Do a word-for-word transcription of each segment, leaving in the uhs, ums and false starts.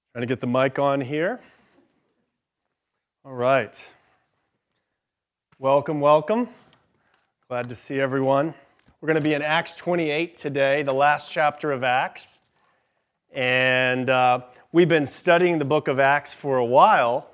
Trying to get the mic on here. All right. Welcome, welcome. Glad to see everyone. We're going to be in Acts twenty-eight today, the last chapter of Acts. And uh, we've been studying the book of Acts for a while,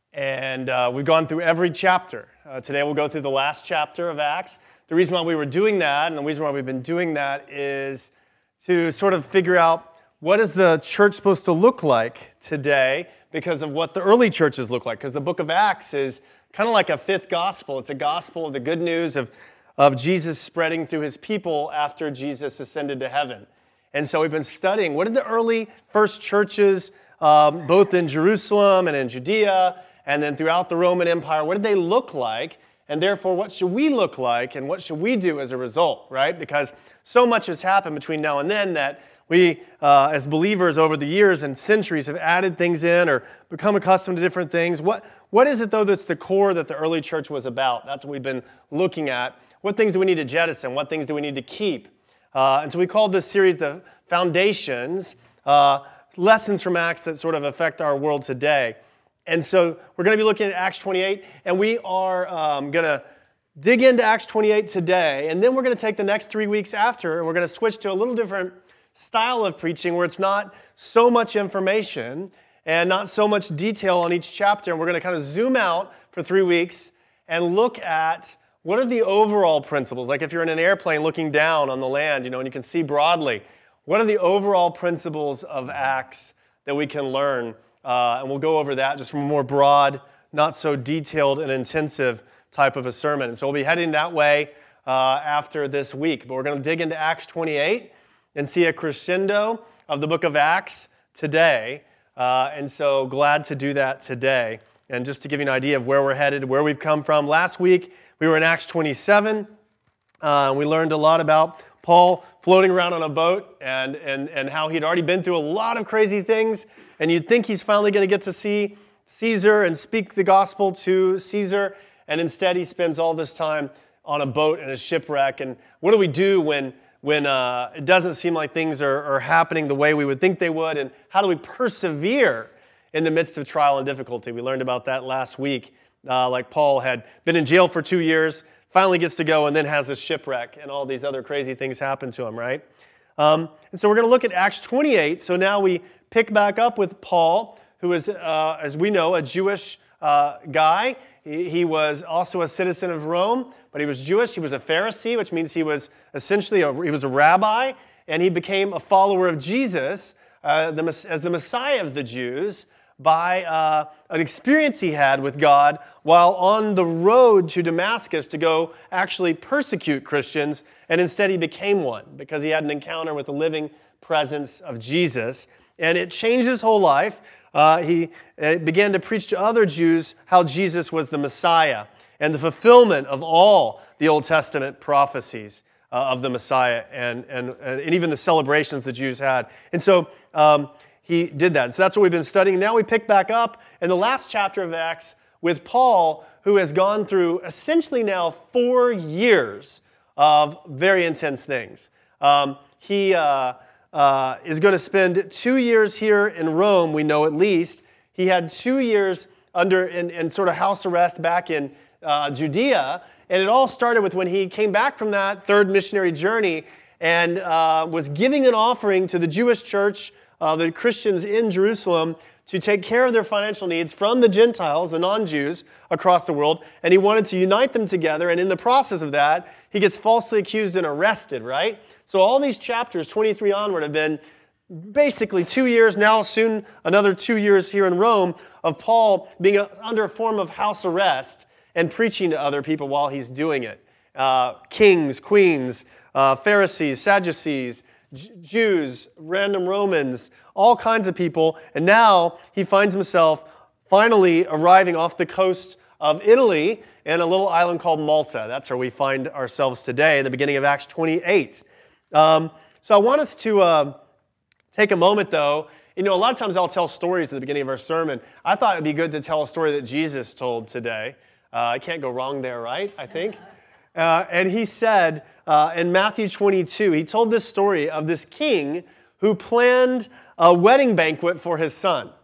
and uh, we've gone through every chapter. Uh, today we'll go through the last chapter of Acts. The reason why we were doing that, and the reason why we've been doing that, is to sort of figure out what is the church supposed to look like today because of what the early churches look like. Because the book of Acts is kind of like a fifth gospel. It's a gospel of the good news of, of Jesus spreading through his people after Jesus ascended to heaven. And so we've been studying, what did the early first churches, um, both in Jerusalem and in Judea, and then throughout the Roman Empire, what did they look like? And therefore, what should we look like, and what should we do as a result, right? Because so much has happened between now and then that we, uh, as believers over the years and centuries, have added things in or become accustomed to different things. What, what is it, though, that's the core that the early church was about? That's what we've been looking at. What things do we need to jettison? What things do we need to keep? Uh, and so we called this series the Foundations, uh, lessons from Acts that sort of affect our world today. And so we're going to be looking at Acts twenty-eight, and we are um, going to dig into Acts twenty-eight today, and then we're going to take the next three weeks after, and we're going to switch to a little different style of preaching where it's not so much information and not so much detail on each chapter. And we're going to kind of zoom out for three weeks and look at what are the overall principles. Like if you're in an airplane looking down on the land, you know, and you can see broadly, what are the overall principles of Acts that we can learn? Uh, and we'll go over that just from a more broad, not so detailed and intensive type of a sermon. And so we'll be heading that way uh, after this week. But we're going to dig into Acts twenty-eight and see a crescendo of the book of Acts today. Uh, and so glad to do that today. And just to give you an idea of where we're headed, where we've come from. Last week, we were in Acts twenty-seven. Uh, we learned a lot about Paul floating around on a boat and, and, and how he'd already been through a lot of crazy things. And you'd think he's finally going to get to see Caesar and speak the gospel to Caesar. And instead, he spends all this time on a boat in a shipwreck. And what do we do when when uh, it doesn't seem like things are, are happening the way we would think they would? And how do we persevere in the midst of trial and difficulty? We learned about that last week. Uh, like Paul had been in jail for two years, finally gets to go, and then has a shipwreck, and all these other crazy things happen to him, right? Um, and so we're going to look at Acts twenty-eight. So now we pick back up with Paul, who is, uh, as we know, a Jewish uh, guy. He, he was also a citizen of Rome, but he was Jewish. He was a Pharisee, which means he was essentially a, he was a rabbi, and he became a follower of Jesus uh, the, as the Messiah of the Jews by uh, an experience he had with God while on the road to Damascus to go actually persecute Christians, and instead he became one because he had an encounter with the living presence of Jesus. And it changed his whole life. Uh, he uh, began to preach to other Jews how Jesus was the Messiah and the fulfillment of all the Old Testament prophecies uh, of the Messiah and, and, and even the celebrations the Jews had. And so um, he did that. And so that's what we've been studying. Now we pick back up in the last chapter of Acts with Paul, who has gone through essentially now four years of very intense things. Um, he... Uh, Uh, is going to spend two years here in Rome, we know at least. He had two years under in, in sort of house arrest back in uh, Judea, and it all started with when he came back from that third missionary journey and uh, was giving an offering to the Jewish church, uh, the Christians in Jerusalem, to take care of their financial needs from the Gentiles, the non-Jews, across the world, and he wanted to unite them together, and in the process of that, he gets falsely accused and arrested, right? So all these chapters, twenty-three onward, have been basically two years, now soon another two years here in Rome, of Paul being under a form of house arrest and preaching to other people while he's doing it. Uh, kings, queens, uh, Pharisees, Sadducees, J- Jews, random Romans, all kinds of people. And now he finds himself finally arriving off the coast of Italy in a little island called Malta. That's where we find ourselves today, in the beginning of Acts twenty-eight. Um, so I want us to uh, take a moment, though. You know, a lot of times I'll tell stories at the beginning of our sermon. I thought it'd be good to tell a story that Jesus told today. Uh, I can't go wrong there, right? I think. Uh, and he said uh, in Matthew twenty-two, he told this story of this king who planned a wedding banquet for his son.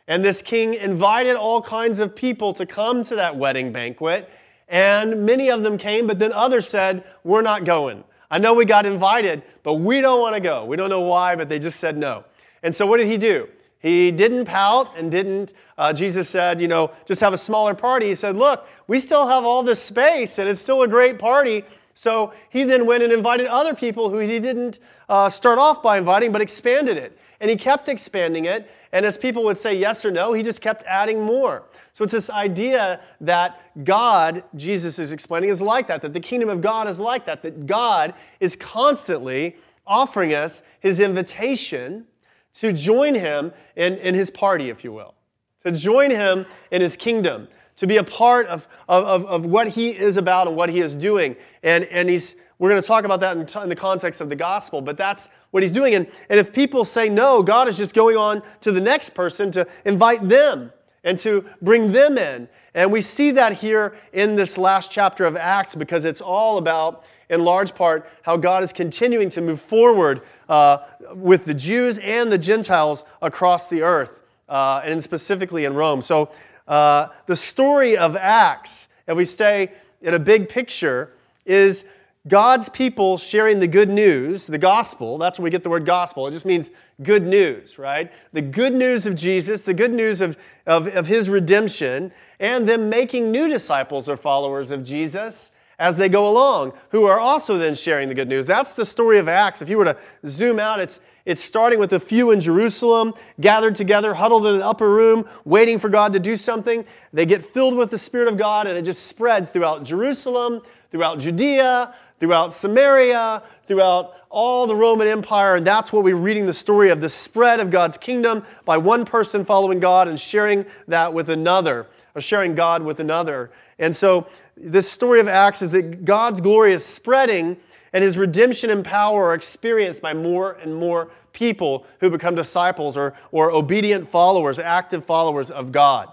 And this king invited all kinds of people to come to that wedding banquet. And many of them came, but then others said, we're not going. I know we got invited, but we don't want to go. We don't know why, but they just said no. And so what did he do? He didn't pout and didn't, uh, Jesus said, you know, just have a smaller party. He said, look, we still have all this space and it's still a great party. So he then went and invited other people who he didn't uh, start off by inviting, but expanded it. And he kept expanding it. And as people would say yes or no, he just kept adding more. So it's this idea that God, Jesus is explaining, is like that, that the kingdom of God is like that, that God is constantly offering us his invitation to join him in, in his party, if you will, to join him in his kingdom, to be a part of, of, of what he is about and what he is doing. And, and he's we're going to talk about that in, t- in the context of the gospel, but that's what he's doing. And, and if people say no, God is just going on to the next person to invite them and to bring them in. And we see that here in this last chapter of Acts because it's all about, in large part, how God is continuing to move forward uh, with the Jews and the Gentiles across the earth, uh, and specifically in Rome. So uh, the story of Acts, if we stay in a big picture, is God's people sharing the good news, the gospel. That's where we get the word gospel. It just means good news, right? The good news of Jesus, the good news of, of, of his redemption, and them making new disciples or followers of Jesus as they go along, who are also then sharing the good news. That's the story of Acts. If you were to zoom out, it's, it's starting with a few in Jerusalem, gathered together, huddled in an upper room, waiting for God to do something. They get filled with the Spirit of God, and it just spreads throughout Jerusalem, throughout Judea, throughout Samaria, throughout all the Roman Empire. And that's what we're reading the story of, the spread of God's kingdom by one person following God and sharing that with another, or sharing God with another. And so this story of Acts is that God's glory is spreading and his redemption and power are experienced by more and more people who become disciples or, or obedient followers, active followers of God.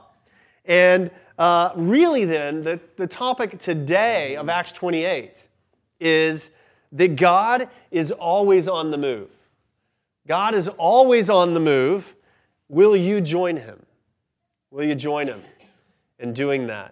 And uh, really then, the, the topic today of Acts twenty-eight is that God is always on the move. God is always on the move. Will you join him? Will you join him in doing that?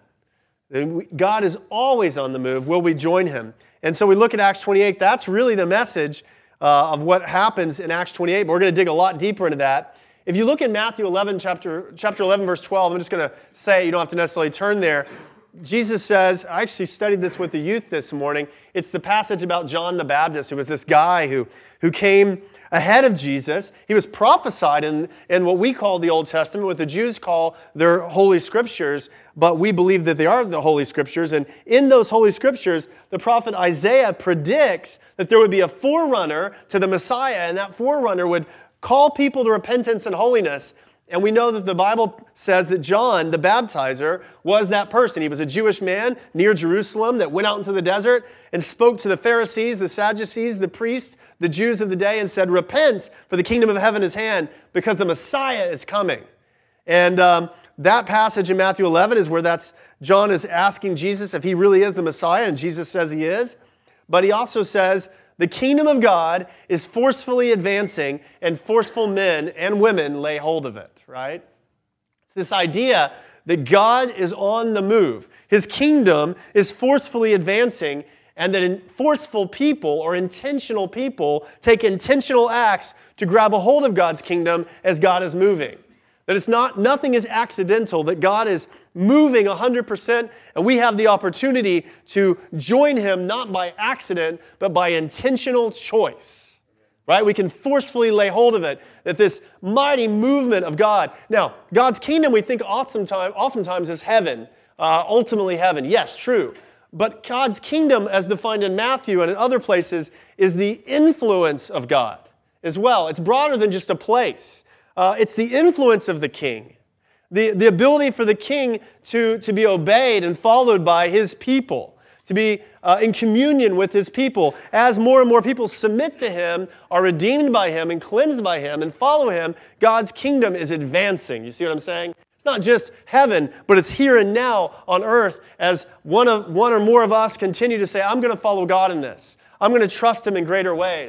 God is always on the move. Will we join him? And so we look at Acts twenty-eight. That's really the message uh, of what happens in Acts twenty-eight. But we're going to dig a lot deeper into that. If you look in Matthew eleven, chapter, chapter eleven, verse twelve, I'm just going to say, you don't have to necessarily turn there. Jesus says, I actually studied this with the youth this morning. It's the passage about John the Baptist, who was this guy who, who came ahead of Jesus. He was prophesied in, in what we call the Old Testament, what the Jews call their Holy Scriptures, but we believe that they are the Holy Scriptures. And in those Holy Scriptures, the prophet Isaiah predicts that there would be a forerunner to the Messiah, and that forerunner would call people to repentance and holiness. And we know that the Bible says that John, the baptizer, was that person. He was a Jewish man near Jerusalem that went out into the desert and spoke to the Pharisees, the Sadducees, the priests, the Jews of the day, and said, repent, for the kingdom of heaven is hand, because the Messiah is coming. And um, that passage in Matthew eleven is where that's John is asking Jesus if he really is the Messiah, and Jesus says he is. But he also says, the kingdom of God is forcefully advancing, and forceful men and women lay hold of it, right? It's this idea that God is on the move. His kingdom is forcefully advancing, and that forceful people or intentional people take intentional acts to grab a hold of God's kingdom as God is moving. That it's not, nothing is accidental, that God is moving one hundred percent, and we have the opportunity to join him not by accident, but by intentional choice. Right? We can forcefully lay hold of it, that this mighty movement of God. Now, God's kingdom we think oftentimes, oftentimes is heaven, uh, ultimately heaven. Yes, true. But God's kingdom, as defined in Matthew and in other places, is the influence of God as well. It's broader than just a place. Uh, it's the influence of the king. The, the ability for the king to, to be obeyed and followed by his people, to be uh, in communion with his people. As more and more people submit to him, are redeemed by him and cleansed by him and follow him, God's kingdom is advancing. You see what I'm saying? It's not just heaven, but it's here and now on earth as one, of, one or more of us continue to say, I'm going to follow God in this. I'm going to trust him in greater ways.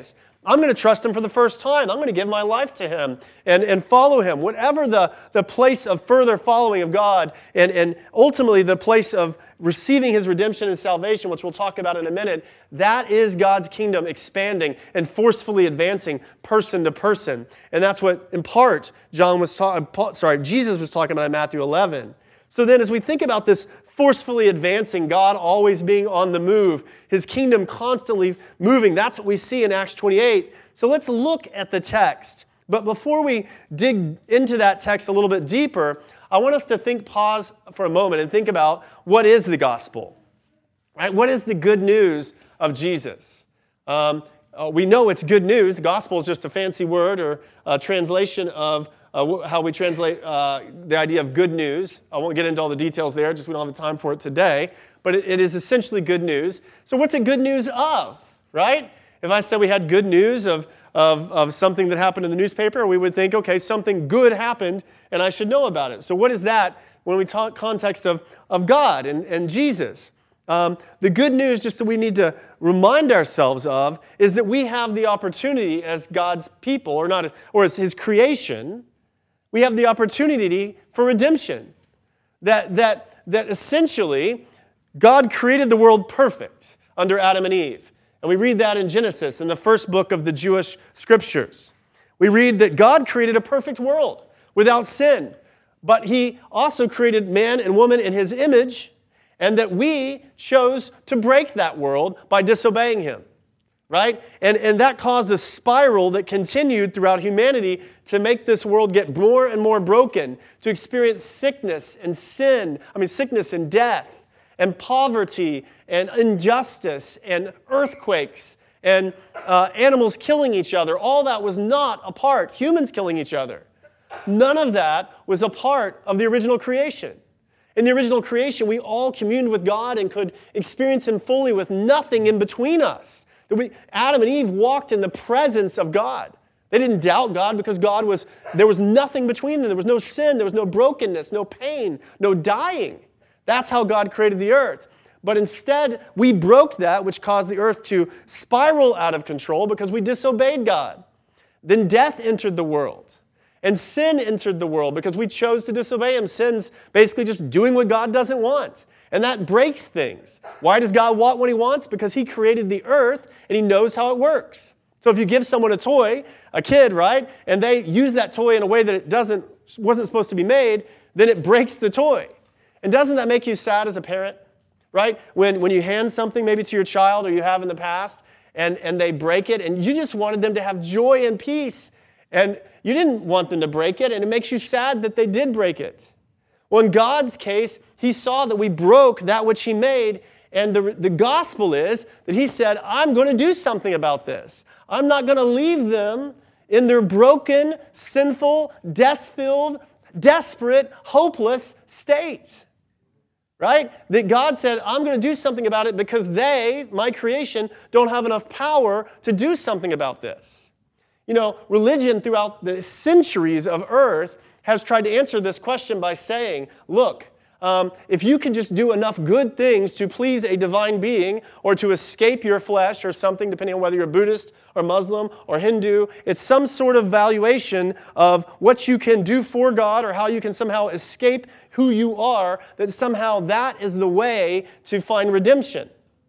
I'm going to trust him for the first time. I'm going to give my life to him and, and follow him. Whatever the, the place of further following of God and, and ultimately the place of receiving his redemption and salvation, which we'll talk about in a minute, that is God's kingdom expanding and forcefully advancing person to person. And that's what, in part, John was talking, sorry, Jesus was talking about in Matthew eleven. So then as we think about this forcefully advancing, God always being on the move, his kingdom constantly moving, that's what we see in Acts twenty-eight. So let's look at the text. But before we dig into that text a little bit deeper, I want us to think, pause for a moment and think about what is the gospel, right? What is the good news of Jesus? Um, uh, we know it's good news. Gospel is just a fancy word or a translation of uh, how we translate uh, the idea of good news. I won't get into all the details there, just we don't have the time for it today. But it, it is essentially good news. So what's it good news of, right? If I said we had good news of Of, of something that happened in the newspaper, we would think, okay, something good happened and I should know about it. So what is that when we talk context of, of God and, and Jesus? Um, the good news, just that we need to remind ourselves of, is that we have the opportunity as God's people, or not, or as his creation, we have the opportunity for redemption. That, that, that essentially, God created the world perfect under Adam and Eve. And we read that in Genesis, in the first book of the Jewish scriptures. We read that God created a perfect world without sin. But he also created man and woman in his image, and that we chose to break that world by disobeying him. Right? And, and that caused a spiral that continued throughout humanity to make this world get more and more broken, to experience sickness and sin, I mean sickness and death, and poverty, and injustice, and earthquakes, and uh, animals killing each other. All that was not a part, humans killing each other. None of that was a part of the original creation. In the original creation, we all communed with God and could experience him fully with nothing in between us. We, Adam and Eve walked in the presence of God. They didn't doubt God because God was, there was nothing between them. There was no sin, there was no brokenness, no pain, no dying. That's how God created the earth. But instead, we broke that, which caused the earth to spiral out of control because we disobeyed God. Then death entered the world. And sin entered the world because we chose to disobey him. Sin's basically just doing what God doesn't want. And that breaks things. Why does God want what he wants? Because he created the earth and he knows how it works. So if you give someone a toy, a kid, right, and they use that toy in a way that it doesn't, wasn't supposed to be made, then it breaks the toy. And doesn't that make you sad as a parent, right? When, when you hand something maybe to your child or you have in the past and, and they break it and you just wanted them to have joy and peace and you didn't want them to break it and it makes you sad that they did break it. Well, in God's case, he saw that we broke that which he made, and the, the gospel is that he said, I'm going to do something about this. I'm not going to leave them in their broken, sinful, death-filled, desperate, hopeless state. Right? That God said, I'm going to do something about it because they, my creation, don't have enough power to do something about this. You know, religion throughout the centuries of earth has tried to answer this question by saying, look, um, if you can just do enough good things to please a divine being or to escape your flesh or something, depending on whether you're Buddhist or Muslim or Hindu, it's some sort of valuation of what you can do for God or how you can somehow escape who you are, that somehow that is the way to find redemption.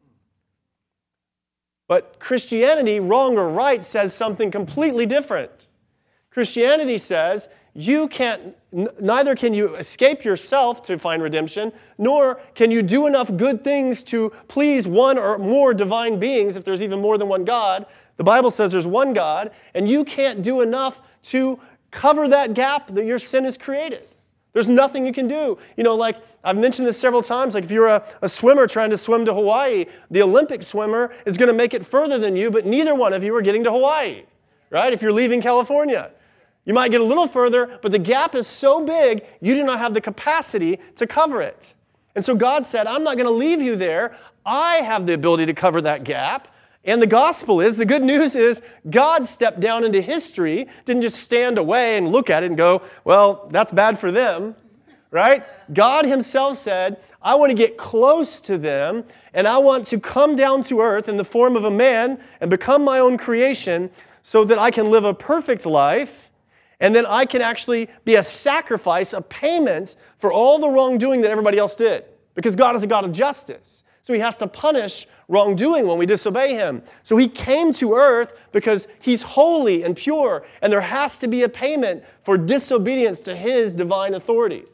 But Christianity, wrong or right, says something completely different. Christianity says you can't, n- neither can you escape yourself to find redemption, nor can you do enough good things to please one or more divine beings, if there's even more than one God. The Bible says there's one God, and you can't do enough to cover that gap that your sin has created. There's nothing you can do. You know, like I've mentioned this several times, like if you're a, a swimmer trying to swim to Hawaii, the Olympic swimmer is going to make it further than you, but neither one of you are getting to Hawaii, right? If you're leaving California. You might get a little further, but the gap is so big, you do not have the capacity to cover it. And so God said, I'm not going to leave you there. I have the ability to cover that gap. And the gospel is, the good news is, God stepped down into history, didn't just stand away and look at it and go, well, that's bad for them, right? God himself said, I want to get close to them, and I want to come down to earth in the form of a man and become my own creation so that I can live a perfect life, and then I can actually be a sacrifice, a payment for all the wrongdoing that everybody else did. Because God is a God of justice. So he has to punish wrongdoing when we disobey him. So he came to earth because he's holy and pure, and there has to be a payment for disobedience to his divine authority.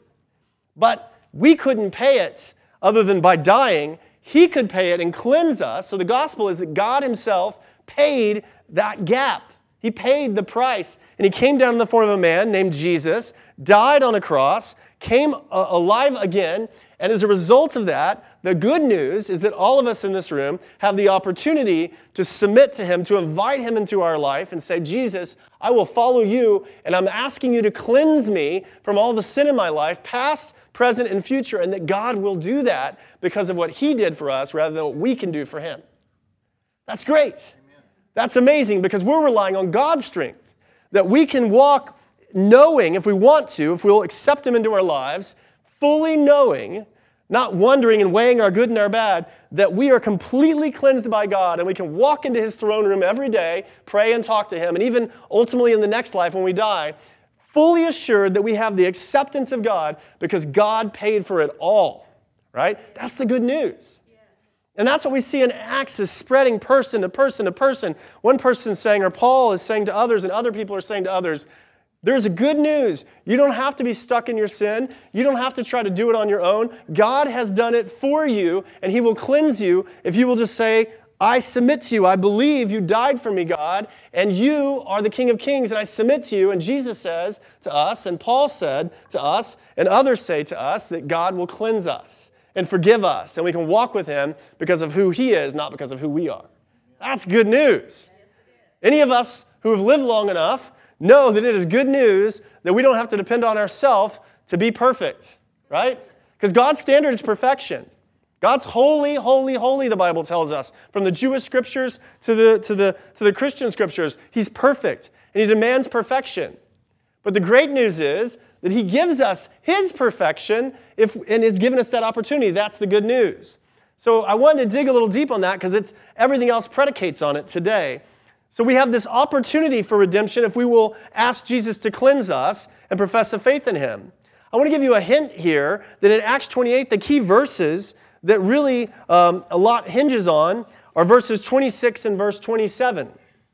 But we couldn't pay it other than by dying. He could pay it and cleanse us. So the gospel is that God himself paid that gap. He paid the price, and he came down in the form of a man named Jesus, died on a cross, came alive again, and as a result of that, the good news is that all of us in this room have the opportunity to submit to him, to invite him into our life and say, Jesus, I will follow you, and I'm asking you to cleanse me from all the sin in my life, past, present, and future, and that God will do that because of what he did for us rather than what we can do for him. That's great. Amen. That's amazing because we're relying on God's strength, that we can walk knowing, if we want to, if we'll accept him into our lives, fully knowing, not wondering and weighing our good and our bad, that we are completely cleansed by God and we can walk into his throne room every day, pray and talk to him, and even ultimately in the next life when we die, fully assured that we have the acceptance of God because God paid for it all, right? That's the good news. And that's what we see in Acts is spreading person to person to person. One person saying, or Paul is saying to others, and other people are saying to others, there's good news. You don't have to be stuck in your sin. You don't have to try to do it on your own. God has done it for you, and he will cleanse you if you will just say, I submit to you. I believe you died for me, God, and you are the King of Kings, and I submit to you. And Jesus says to us, and Paul said to us, and others say to us, that God will cleanse us and forgive us, and we can walk with him because of who he is, not because of who we are. That's good news. Any of us who have lived long enough know that it is good news that we don't have to depend on ourselves to be perfect, right? Because God's standard is perfection. God's holy, holy, holy, the Bible tells us. From the Jewish scriptures to the, to the, to the Christian scriptures, he's perfect, and he demands perfection. But the great news is that he gives us his perfection if, and has given us that opportunity. That's the good news. So I wanted to dig a little deep on that because it's everything else predicates on it today. So we have this opportunity for redemption if we will ask Jesus to cleanse us and profess a faith in him. I want to give you a hint here that in Acts twenty-eight, the key verses that really um, a lot hinges on are verses twenty-six and verse twenty-seven,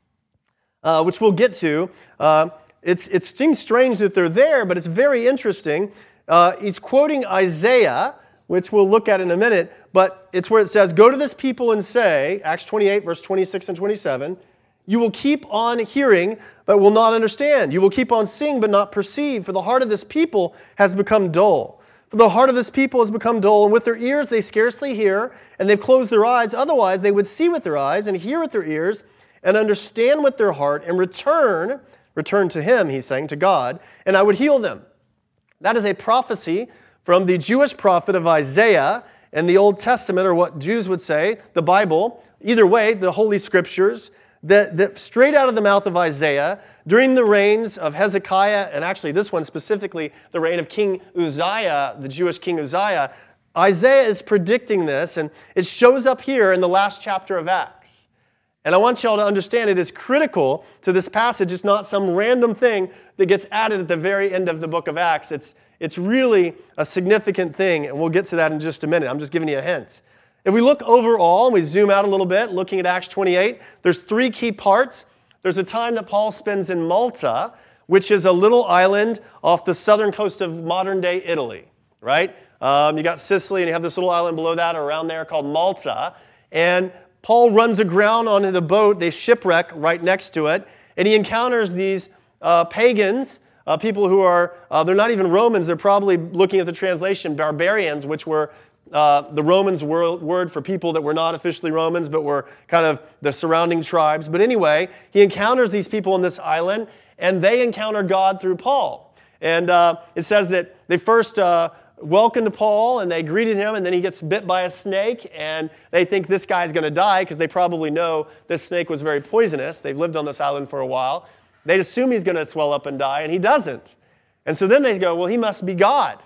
uh, which we'll get to. Uh, it's, it seems strange that they're there, but it's very interesting. Uh, he's quoting Isaiah, which we'll look at in a minute, but it's where it says, go to this people and say, Acts twenty-eight, verse twenty-six and twenty-seven, you will keep on hearing, but will not understand. You will keep on seeing, but not perceive. For the heart of this people has become dull. For the heart of this people has become dull, and with their ears they scarcely hear, and they've closed their eyes. Otherwise they would see with their eyes, and hear with their ears, and understand with their heart, and return, return to him, he's saying, to God, and I would heal them. That is a prophecy from the Jewish prophet of Isaiah in the Old Testament, or what Jews would say, the Bible. Either way, the Holy Scriptures, That, that straight out of the mouth of Isaiah, during the reigns of Hezekiah, and actually this one specifically, the reign of King Uzziah, the Jewish King Uzziah, Isaiah is predicting this, and it shows up here in the last chapter of Acts. And I want you all to understand it is critical to this passage. It's not some random thing that gets added at the very end of the book of Acts. It's, it's really a significant thing, and we'll get to that in just a minute. I'm just giving you a hint. If we look overall, and we zoom out a little bit, looking at Acts twenty-eight, there's three key parts. There's a time that Paul spends in Malta, which is a little island off the southern coast of modern-day Italy, right? Um, you got Sicily, and you have this little island below that or around there called Malta. And Paul runs aground onto the boat. They shipwreck right next to it. And he encounters these uh, pagans, uh, people who are, uh, they're not even Romans. They're probably, looking at the translation, barbarians, which were Uh, the Romans' word, word for people that were not officially Romans, but were kind of the surrounding tribes. But anyway, he encounters these people on this island, and they encounter God through Paul. And uh, it says that they first uh, welcomed Paul, and they greeted him, and then he gets bit by a snake, and they think this guy's going to die because they probably know this snake was very poisonous. They've lived on this island for a while. They assume he's going to swell up and die, and he doesn't. And so then they go, well, he must be God.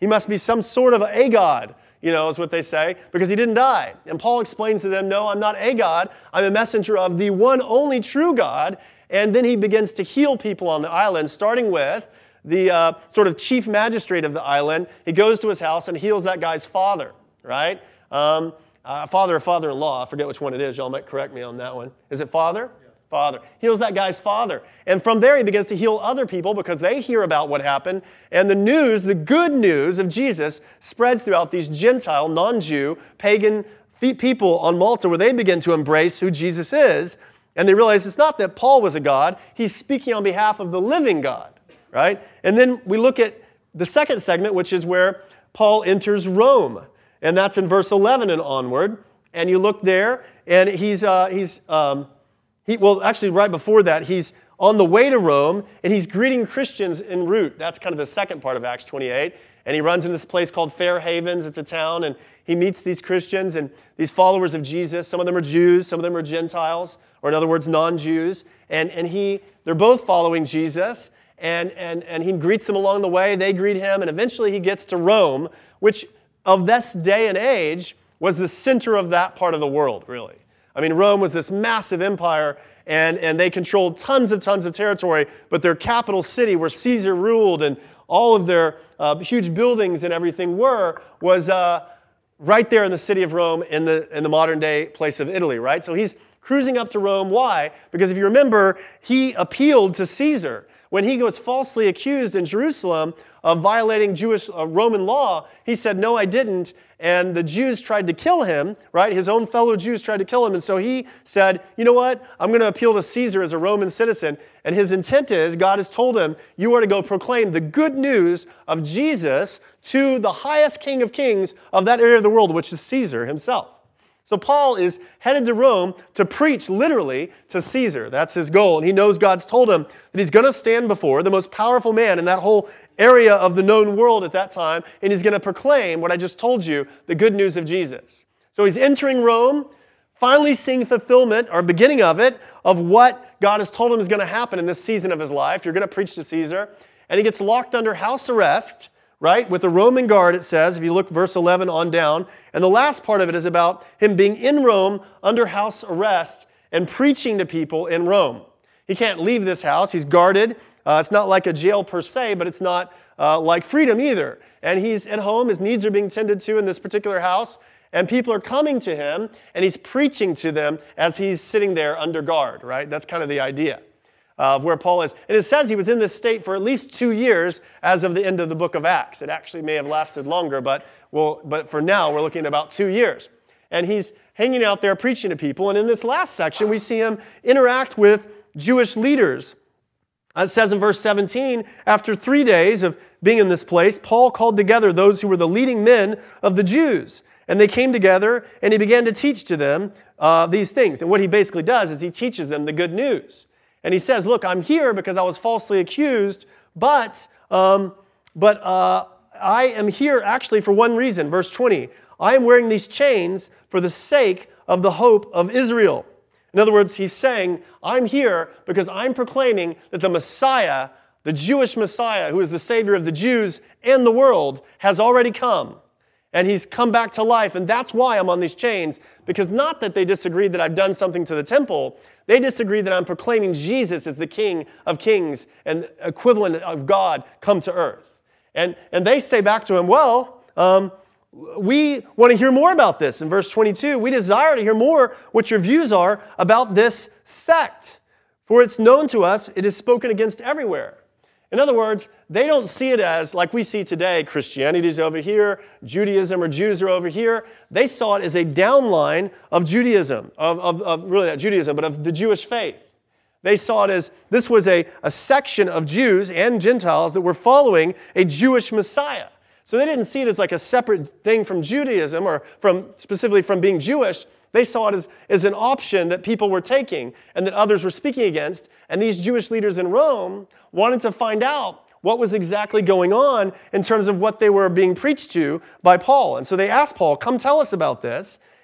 He must be some sort of a god, you know, is what they say, because he didn't die. And Paul explains to them, no, I'm not a god. I'm a messenger of the one only true God. And then he begins to heal people on the island, starting with the uh, sort of chief magistrate of the island. He goes to his house and heals that guy's father, right? Um, uh, father or father-in-law, I forget which one it is. Y'all might correct me on that one. Is it father? Yeah. Father. Heals that guy's father. And from there he begins to heal other people because they hear about what happened. And the news, the good news of Jesus spreads throughout these Gentile, non-Jew, pagan people on Malta where they begin to embrace who Jesus is. And they realize it's not that Paul was a god. He's speaking on behalf of the living God, right? And then we look at the second segment, which is where Paul enters Rome. And that's in verse eleven and onward. And you look there, and he's, uh, he's um, he, well, actually right before that, he's on the way to Rome, and he's greeting Christians en route. That's kind of the second part of Acts twenty-eight. And he runs into this place called Fair Havens. It's a town, and he meets these Christians and these followers of Jesus. Some of them are Jews, some of them are Gentiles, or in other words, non-Jews. And, and he, they're both following Jesus, and, and, and he greets them along the way. They greet him, and eventually he gets to Rome, which of this day and age was the center of that part of the world, really. I mean, Rome was this massive empire, and, and they controlled tons of tons of territory, but their capital city where Caesar ruled and all of their uh, huge buildings and everything were, was uh, right there in the city of Rome in the, in the modern day place of Italy, right? So he's cruising up to Rome. Why? Because if you remember, he appealed to Caesar. When he was falsely accused in Jerusalem of violating Jewish uh, Roman law, he said, no, I didn't. And the Jews tried to kill him, right? His own fellow Jews tried to kill him. And so he said, you know what? I'm going to appeal to Caesar as a Roman citizen. And his intent is, God has told him, you are to go proclaim the good news of Jesus to the highest king of kings of that area of the world, which is Caesar himself. So Paul is headed to Rome to preach literally to Caesar. That's his goal. And he knows God's told him that he's going to stand before the most powerful man in that whole area of the known world at that time, and he's going to proclaim what I just told you, the good news of Jesus. So he's entering Rome, finally seeing fulfillment, or beginning of it, of what God has told him is going to happen in this season of his life. You're going to preach to Caesar. And he gets locked under house arrest, right, with the Roman guard, it says, if you look verse eleven on down. And the last part of it is about him being in Rome under house arrest and preaching to people in Rome. He can't leave this house. He's guarded. Uh, it's not like a jail per se, but it's not uh, like freedom either. And he's at home. His needs are being tended to in this particular house. And people are coming to him, and he's preaching to them as he's sitting there under guard, right? That's kind of the idea of where Paul is. And it says he was in this state for at least two years as of the end of the book of Acts. It actually may have lasted longer, but, we'll, but for now, we're looking at about two years. And he's hanging out there preaching to people. And in this last section, we see him interact with Jewish leaders. It says in verse seventeen, after three days of being in this place, Paul called together those who were the leading men of the Jews. And they came together, and he began to teach to them uh, these things. And what he basically does is he teaches them the good news. And he says, look, I'm here because I was falsely accused, but, um, but uh, I am here actually for one reason. Verse twenty, I am wearing these chains for the sake of the hope of Israel. In other words, he's saying, I'm here because I'm proclaiming that the Messiah, the Jewish Messiah, who is the Savior of the Jews and the world, has already come. And he's come back to life, and that's why I'm on these chains, because not that they disagree that I've done something to the temple, they disagree that I'm proclaiming Jesus as the King of kings and equivalent of God come to earth. And, and they say back to him, well, um, we want to hear more about this. In verse twenty-two, we desire to hear more what your views are about this sect. For it's known to us, it is spoken against everywhere. In other words, they don't see it as, like we see today, Christianity is over here, Judaism or Jews are over here. They saw it as a downline of Judaism, of, of, of really not Judaism, but of the Jewish faith. They saw it as this was a, a section of Jews and Gentiles that were following a Jewish Messiah. So they didn't see it as like a separate thing from Judaism or from specifically from being Jewish. They saw it as, as an option that people were taking and that others were speaking against. And these Jewish leaders in Rome wanted to find out what was exactly going on in terms of what they were being preached to by Paul. And so they asked Paul, come tell us about this.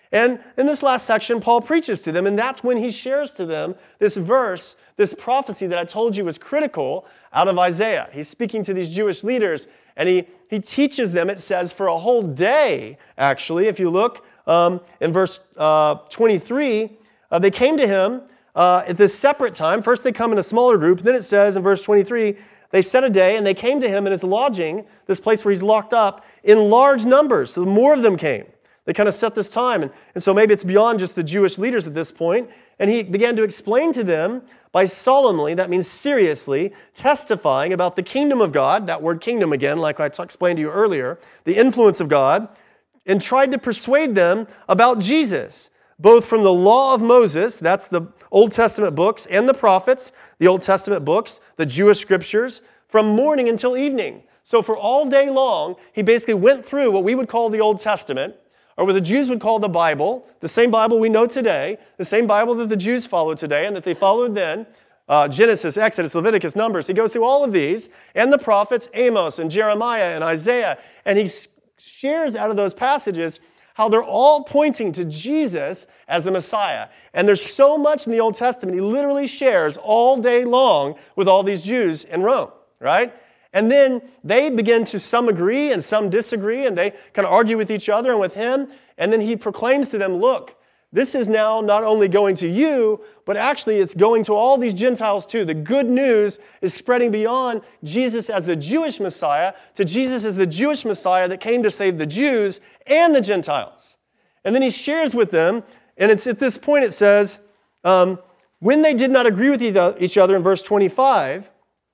And in this last section, Paul preaches to them, and that's when he shares to them this verse, this prophecy that I told you was critical out of Isaiah. He's speaking to these Jewish leaders, and he, he teaches them, it says, for a whole day, actually. If you look um, in verse uh, twenty-three, uh, they came to him uh, at this separate time. First they come in a smaller group. Then it says in verse twenty-three, they set a day, and they came to him in his lodging, this place where he's locked up, in large numbers. So more of them came. They kind of set this time, and, and so maybe it's beyond just the Jewish leaders at this point. And he began to explain to them by solemnly, that means seriously, testifying about the kingdom of God, that word kingdom again, like I t- explained to you earlier, the influence of God, and tried to persuade them about Jesus, both from the law of Moses, that's the Old Testament books, and the prophets, the Old Testament books, the Jewish scriptures, from morning until evening. So for all day long, he basically went through what we would call the Old Testament, or what the Jews would call the Bible, the same Bible we know today, the same Bible that the Jews follow today and that they followed then, uh, Genesis, Exodus, Leviticus, Numbers. He goes through all of these, and the prophets, Amos and Jeremiah and Isaiah, and he shares out of those passages how they're all pointing to Jesus as the Messiah. And there's so much in the Old Testament, he literally shares all day long with all these Jews in Rome, right? And then they begin to some agree and some disagree, and they kind of argue with each other and with him. And then he proclaims to them, look, this is now not only going to you, but actually it's going to all these Gentiles too. The good news is spreading beyond Jesus as the Jewish Messiah to Jesus as the Jewish Messiah that came to save the Jews and the Gentiles. And then he shares with them, and it's at this point it says, um, when they did not agree with each other in verse twenty-five,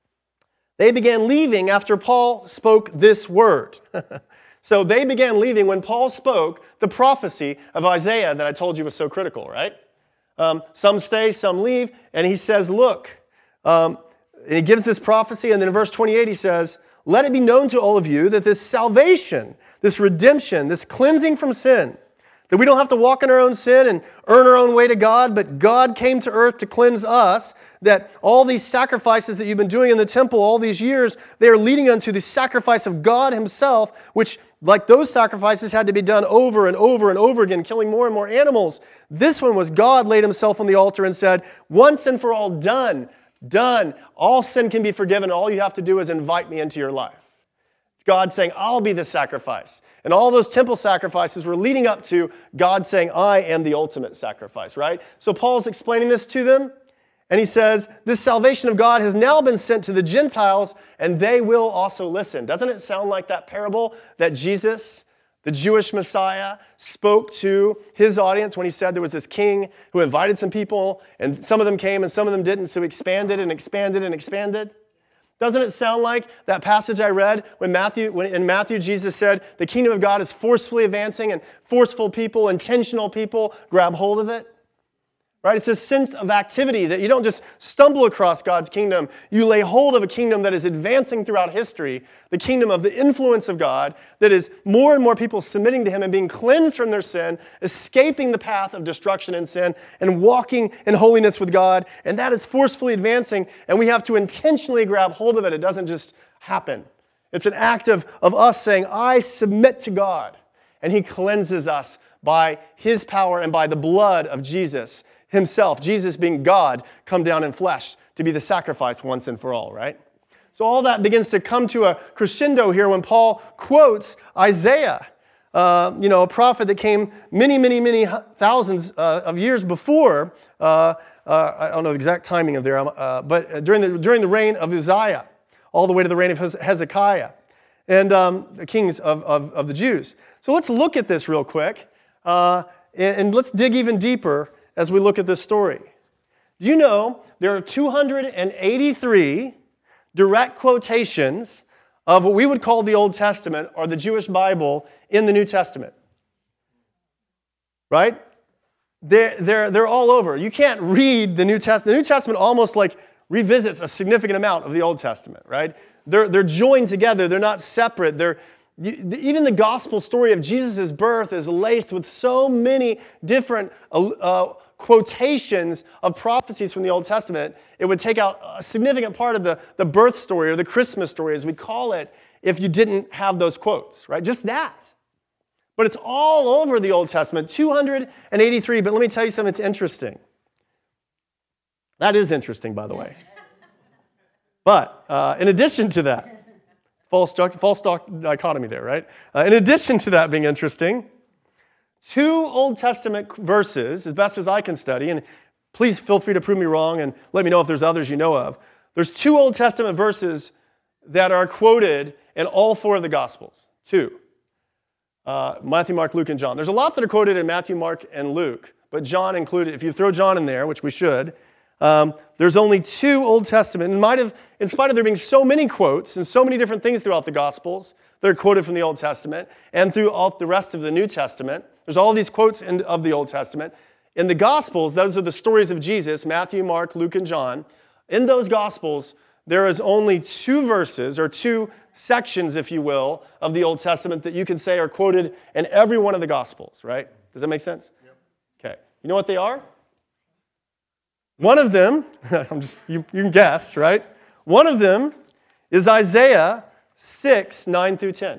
they began leaving after Paul spoke this word. So they began leaving when Paul spoke the prophecy of Isaiah that I told you was so critical, right? Um, some stay, some leave, and he says, look, um, and he gives this prophecy, and then in verse twenty-eight he says, let it be known to all of you that this salvation, this redemption, this cleansing from sin, that we don't have to walk in our own sin and earn our own way to God, but God came to earth to cleanse us, that all these sacrifices that you've been doing in the temple all these years, they are leading unto the sacrifice of God himself, which, like those sacrifices, had to be done over and over and over again, killing more and more animals. This one was God laid himself on the altar and said, once and for all, done, done. All sin can be forgiven. All you have to do is invite me into your life. It's God saying, I'll be the sacrifice. And all those temple sacrifices were leading up to God saying, I am the ultimate sacrifice, right? So Paul's explaining this to them. And he says, this salvation of God has now been sent to the Gentiles, and they will also listen. Doesn't it sound like that parable that Jesus, the Jewish Messiah, spoke to his audience when he said there was this king who invited some people, and some of them came and some of them didn't, so he expanded and expanded and expanded? Doesn't it sound like that passage I read when Matthew, when in Matthew Jesus said the kingdom of God is forcefully advancing, and forceful people, intentional people grab hold of it? Right? It's this sense of activity that you don't just stumble across God's kingdom. You lay hold of a kingdom that is advancing throughout history, the kingdom of the influence of God, that is more and more people submitting to him and being cleansed from their sin, escaping the path of destruction and sin, and walking in holiness with God. And that is forcefully advancing, and we have to intentionally grab hold of it. It doesn't just happen. It's an act of, of us saying, I submit to God, and he cleanses us by his power and by the blood of Jesus himself, Jesus being God, come down in flesh to be the sacrifice once and for all, right? So all that begins to come to a crescendo here when Paul quotes Isaiah, uh, you know, a prophet that came many, many, many thousands uh, of years before. Uh, uh, I don't know the exact timing of there, uh, but during the during the reign of Uzziah, all the way to the reign of Hezekiah, and um, the kings of, of, of the Jews. So let's look at this real quick, uh, and, and let's dig even deeper as we look at this story. Do you know there are two hundred eighty-three direct quotations of what we would call the Old Testament or the Jewish Bible in the New Testament? Right? They're, they're, they're all over. You can't read the New Testament. The New Testament almost like revisits a significant amount of the Old Testament, right? They're, they're joined together. They're not separate. They're Even the gospel story of Jesus' birth is laced with so many different uh, quotations of prophecies from the Old Testament. It would take out a significant part of the, the birth story or the Christmas story, as we call it, if you didn't have those quotes, right? Just that. But it's all over the Old Testament, two hundred eighty-three. But let me tell you something that's interesting. That is interesting, by the way. But uh, in addition to that, false, false dichotomy there, right? Uh, in addition to that being interesting, two Old Testament verses, as best as I can study, and please feel free to prove me wrong and let me know if there's others you know of. There's two Old Testament verses that are quoted in all four of the Gospels. Two. Uh, Matthew, Mark, Luke, and John. There's a lot that are quoted in Matthew, Mark, and Luke, but John included. If you throw John in there, which we should, um, there's only two Old Testament. And might have, in spite of there being so many quotes and so many different things throughout the Gospels that are quoted from the Old Testament and throughout the rest of the New Testament, there's all these quotes in, of the Old Testament. In the Gospels, those are the stories of Jesus, Matthew, Mark, Luke, and John. In those Gospels, there is only two verses, or two sections, if you will, of the Old Testament that you can say are quoted in every one of the Gospels, right? Does that make sense? Yep. Okay. You know what they are? One of them, I'm just you, you can guess, right? One of them is Isaiah six, nine through ten.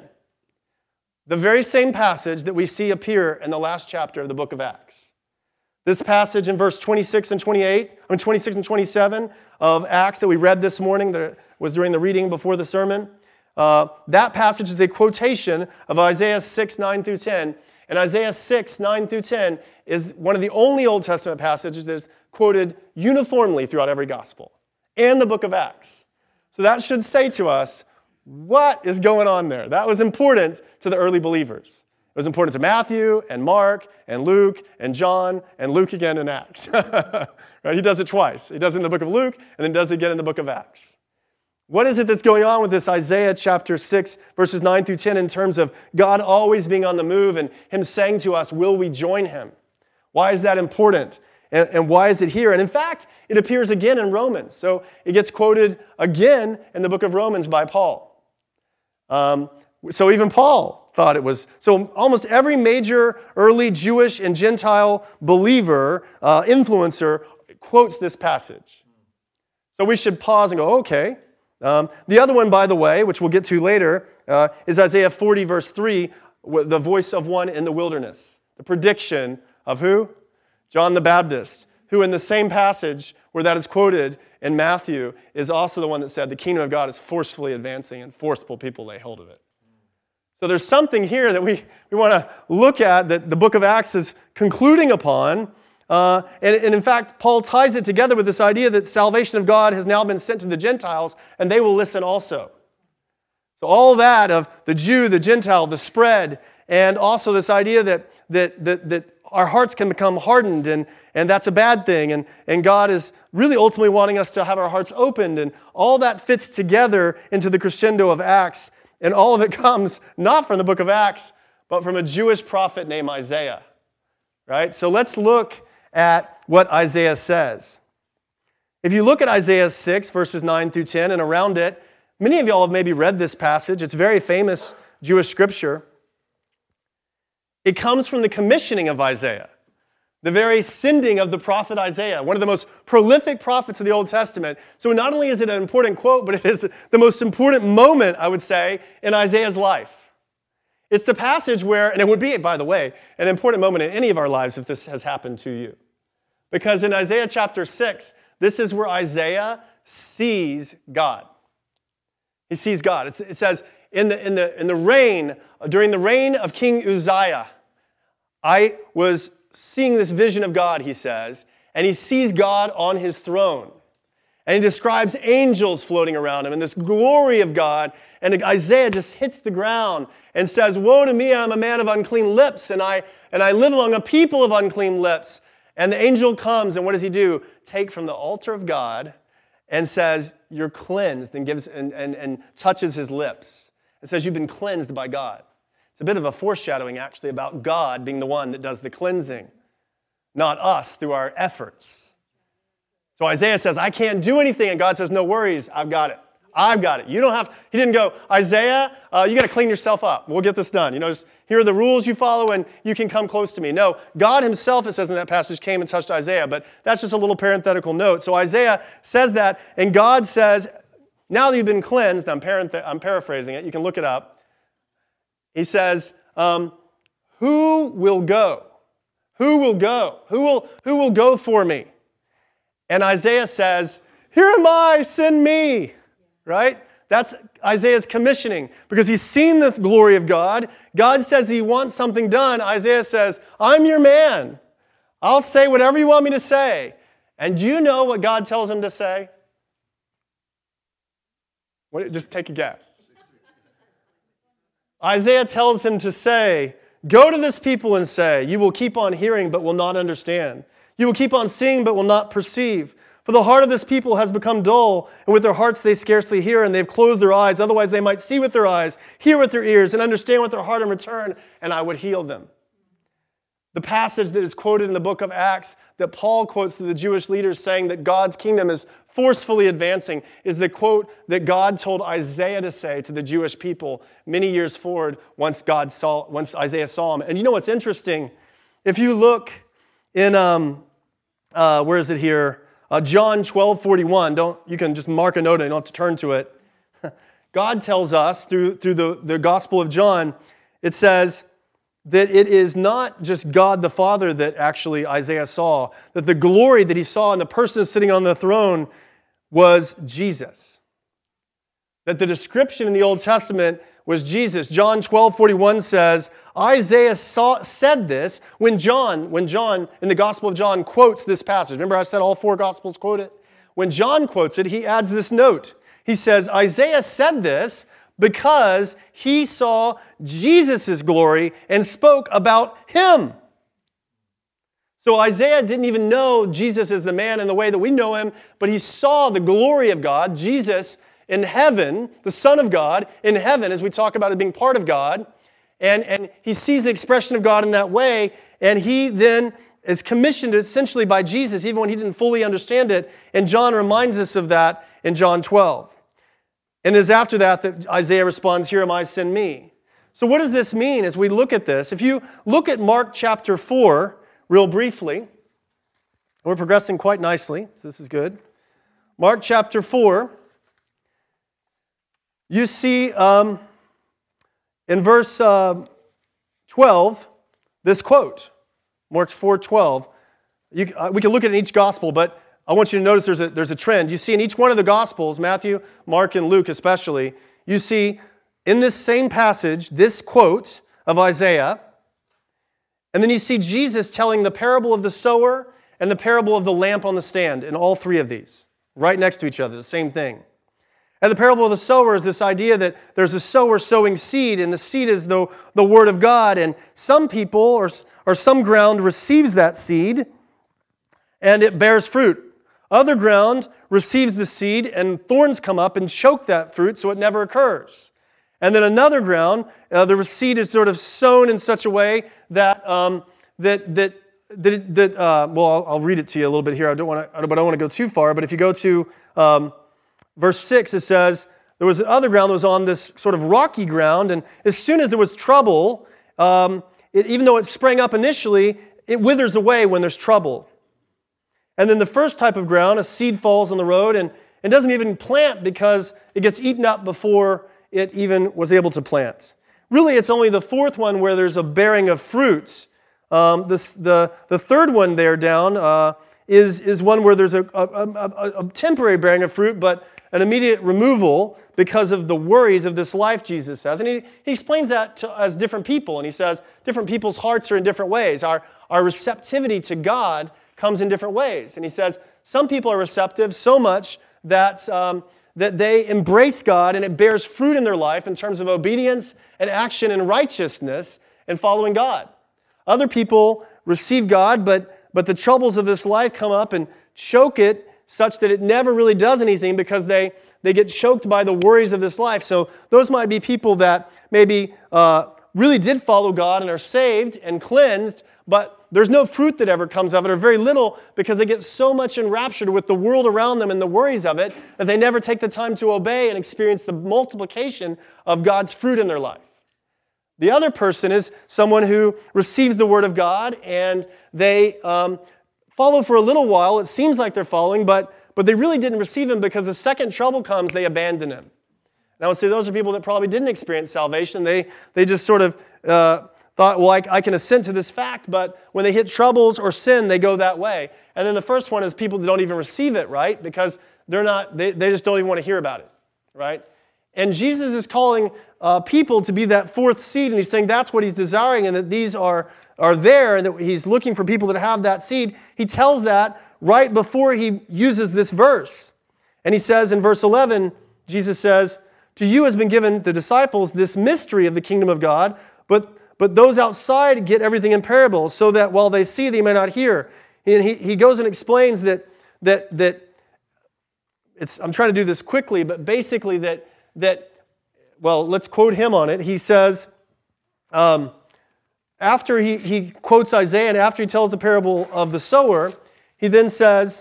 The very same passage that we see appear in the last chapter of the book of Acts. This passage in verse twenty-six and twenty-eight, I mean twenty-six and twenty-seven of Acts that we read this morning, that was during the reading before the sermon, uh, that passage is a quotation of Isaiah six, nine through ten. And Isaiah six, nine through ten is one of the only Old Testament passages that is quoted uniformly throughout every gospel and the book of Acts. So that should say to us, what is going on there? That was important to the early believers. It was important to Matthew and Mark and Luke and John and Luke again in Acts. Right? He does it twice. He does it in the book of Luke and then does it again in the book of Acts. What is it that's going on with this Isaiah chapter six, verses nine through ten in terms of God always being on the move and Him saying to us, will we join Him? Why is that important? And, and why is it here? And in fact, it appears again in Romans. So it gets quoted again in the book of Romans by Paul. Um, so even Paul thought it was. So almost every major early Jewish and Gentile believer, uh, influencer, quotes this passage. So we should pause and go, okay. Um, the other one, by the way, which we'll get to later, uh, is Isaiah forty, verse three, the voice of one in the wilderness. The prediction of who? John the Baptist, who in the same passage where that is quoted in Matthew is also the one that said the kingdom of God is forcefully advancing and forceful people lay hold of it. So there's something here that we, we want to look at that the book of Acts is concluding upon. Uh, and, and in fact, Paul ties it together with this idea that salvation of God has now been sent to the Gentiles, and they will listen also. So all that of the Jew, the Gentile, the spread, and also this idea that that that, that our hearts can become hardened, and, and that's a bad thing, and, and God is really ultimately wanting us to have our hearts opened, and all that fits together into the crescendo of Acts, and all of it comes not from the book of Acts, but from a Jewish prophet named Isaiah. Right? So let's look at what Isaiah says. If you look at Isaiah six, verses nine through ten, and around it, many of y'all have maybe read this passage. It's very famous Jewish scripture. It comes from the commissioning of Isaiah, the very sending of the prophet Isaiah, one of the most prolific prophets of the Old Testament. So not only is it an important quote, but it is the most important moment, I would say, in Isaiah's life. It's the passage where, and it would be, by the way, an important moment in any of our lives if this has happened to you. Because in Isaiah chapter six, this is where Isaiah sees God. He sees God. It's, it says, in the, in, the, in the reign, during the reign of King Uzziah, I was seeing this vision of God, he says, and he sees God on his throne. And he describes angels floating around him and this glory of God. And Isaiah just hits the ground and says, woe to me, I'm a man of unclean lips, and I, and I live among a people of unclean lips. And the angel comes, and what does he do? Take from the altar of God and says, you're cleansed, and gives and, and, and touches his lips. It says, you've been cleansed by God. It's a bit of a foreshadowing, actually, about God being the one that does the cleansing, not us through our efforts. So Isaiah says, I can't do anything, and God says, no worries, I've got it. I've got it. You don't have, he didn't go, Isaiah, uh, you got to clean yourself up. We'll get this done. You know, just, here are the rules you follow and you can come close to me. No, God himself, it says in that passage, came and touched Isaiah, but that's just a little parenthetical note. So Isaiah says that, and God says, now that you've been cleansed, I'm, parenth- I'm paraphrasing it, you can look it up. He says, um, who will go? Who will go? Who will, who will go for me? And Isaiah says, here am I, send me, right? That's Isaiah's commissioning because he's seen the glory of God. God says he wants something done. Isaiah says, I'm your man. I'll say whatever you want me to say. And do you know what God tells him to say? What, just take a guess. Isaiah tells him to say, go to this people and say, you will keep on hearing but will not understand. You will keep on seeing but will not perceive. For the heart of this people has become dull, and with their hearts they scarcely hear, and they've closed their eyes. Otherwise they might see with their eyes, hear with their ears, and understand with their heart in return, and I would heal them. The passage that is quoted in the book of Acts that Paul quotes to the Jewish leaders saying that God's kingdom is forcefully advancing is the quote that God told Isaiah to say to the Jewish people many years forward once God saw, once Isaiah saw him. And you know what's interesting? If you look in, um, uh, where is it here? Uh, John twelve forty-one. Don't, you can just mark a note and you don't have to turn to it. God tells us through, through the, the Gospel of John, it says, that it is not just God the Father that actually Isaiah saw, that the glory that he saw in the person sitting on the throne was Jesus. That the description in the Old Testament was Jesus. John twelve forty-one says, Isaiah saw, said this when John, when John, in the Gospel of John, quotes this passage. Remember I said all four Gospels quote it? When John quotes it, he adds this note. He says, Isaiah said this because he saw Jesus' glory and spoke about him. So Isaiah didn't even know Jesus is the man in the way that we know him, but he saw the glory of God, Jesus in heaven, the Son of God in heaven, as we talk about it being part of God. And, and he sees the expression of God in that way, and he then is commissioned essentially by Jesus, even when he didn't fully understand it. And John reminds us of that in John twelve. And it is after that that Isaiah responds, here am I, send me. So what does this mean as we look at this? If you look at Mark chapter four, real briefly, we're progressing quite nicely, so this is good. Mark chapter four, you see um, in verse uh, twelve, this quote, Mark four twelve. You, uh, we can look at it in each gospel, but I want you to notice there's a, there's a trend. You see in each one of the Gospels, Matthew, Mark, and Luke especially, you see in this same passage, this quote of Isaiah, and then you see Jesus telling the parable of the sower and the parable of the lamp on the stand in all three of these, right next to each other, the same thing. And the parable of the sower is this idea that there's a sower sowing seed, and the seed is the, the Word of God, and some people or, or some ground receives that seed, and it bears fruit. Other ground receives the seed and thorns come up and choke that fruit so it never occurs. And then another ground, uh, the seed is sort of sown in such a way that, um, that, that, that, that uh, well, I'll, I'll read it to you a little bit here. I don't want to, but I don't want to go too far. But if you go to um, verse six, it says, there was another ground that was on this sort of rocky ground, and as soon as there was trouble, um, it, even though it sprang up initially, it withers away when there's trouble. And then the first type of ground, a seed falls on the road and it doesn't even plant because it gets eaten up before it even was able to plant. Really, it's only the fourth one where there's a bearing of fruits. Um, this, the, the third one there down uh, is, is one where there's a, a, a, a temporary bearing of fruit, but an immediate removal because of the worries of this life, Jesus says. And he, he explains that to, as different people, and he says different people's hearts are in different ways. Our, our receptivity to God comes in different ways. And he says some people are receptive so much that, um, that they embrace God and it bears fruit in their life in terms of obedience and action and righteousness and following God. Other people receive God, but, but the troubles of this life come up and choke it such that it never really does anything because they, they get choked by the worries of this life. So those might be people that maybe uh, really did follow God and are saved and cleansed, but there's no fruit that ever comes of it, or very little, because they get so much enraptured with the world around them and the worries of it that they never take the time to obey and experience the multiplication of God's fruit in their life. The other person is someone who receives the Word of God and they um, follow for a little while. It seems like they're following, but, but they really didn't receive Him because the second trouble comes, they abandon Him. And I would say those are people that probably didn't experience salvation. They, they just sort of... Uh, thought, well, I, I can assent to this fact, but when they hit troubles or sin, they go that way. And then the first one is people that don't even receive it, right? Because they're not, they, they just don't even want to hear about it, right? And Jesus is calling uh, people to be that fourth seed, and he's saying that's what he's desiring, and that these are, are there, and that he's looking for people that have that seed. He tells that right before he uses this verse. And he says in verse eleven, Jesus says, "To you has been given, the disciples, this mystery of the kingdom of God, but But those outside get everything in parables, so that while they see, they may not hear." And he, he goes and explains that, that, that it's, I'm trying to do this quickly, but basically that, that well, let's quote him on it. He says, um, after he, he quotes Isaiah, and after he tells the parable of the sower, he then says,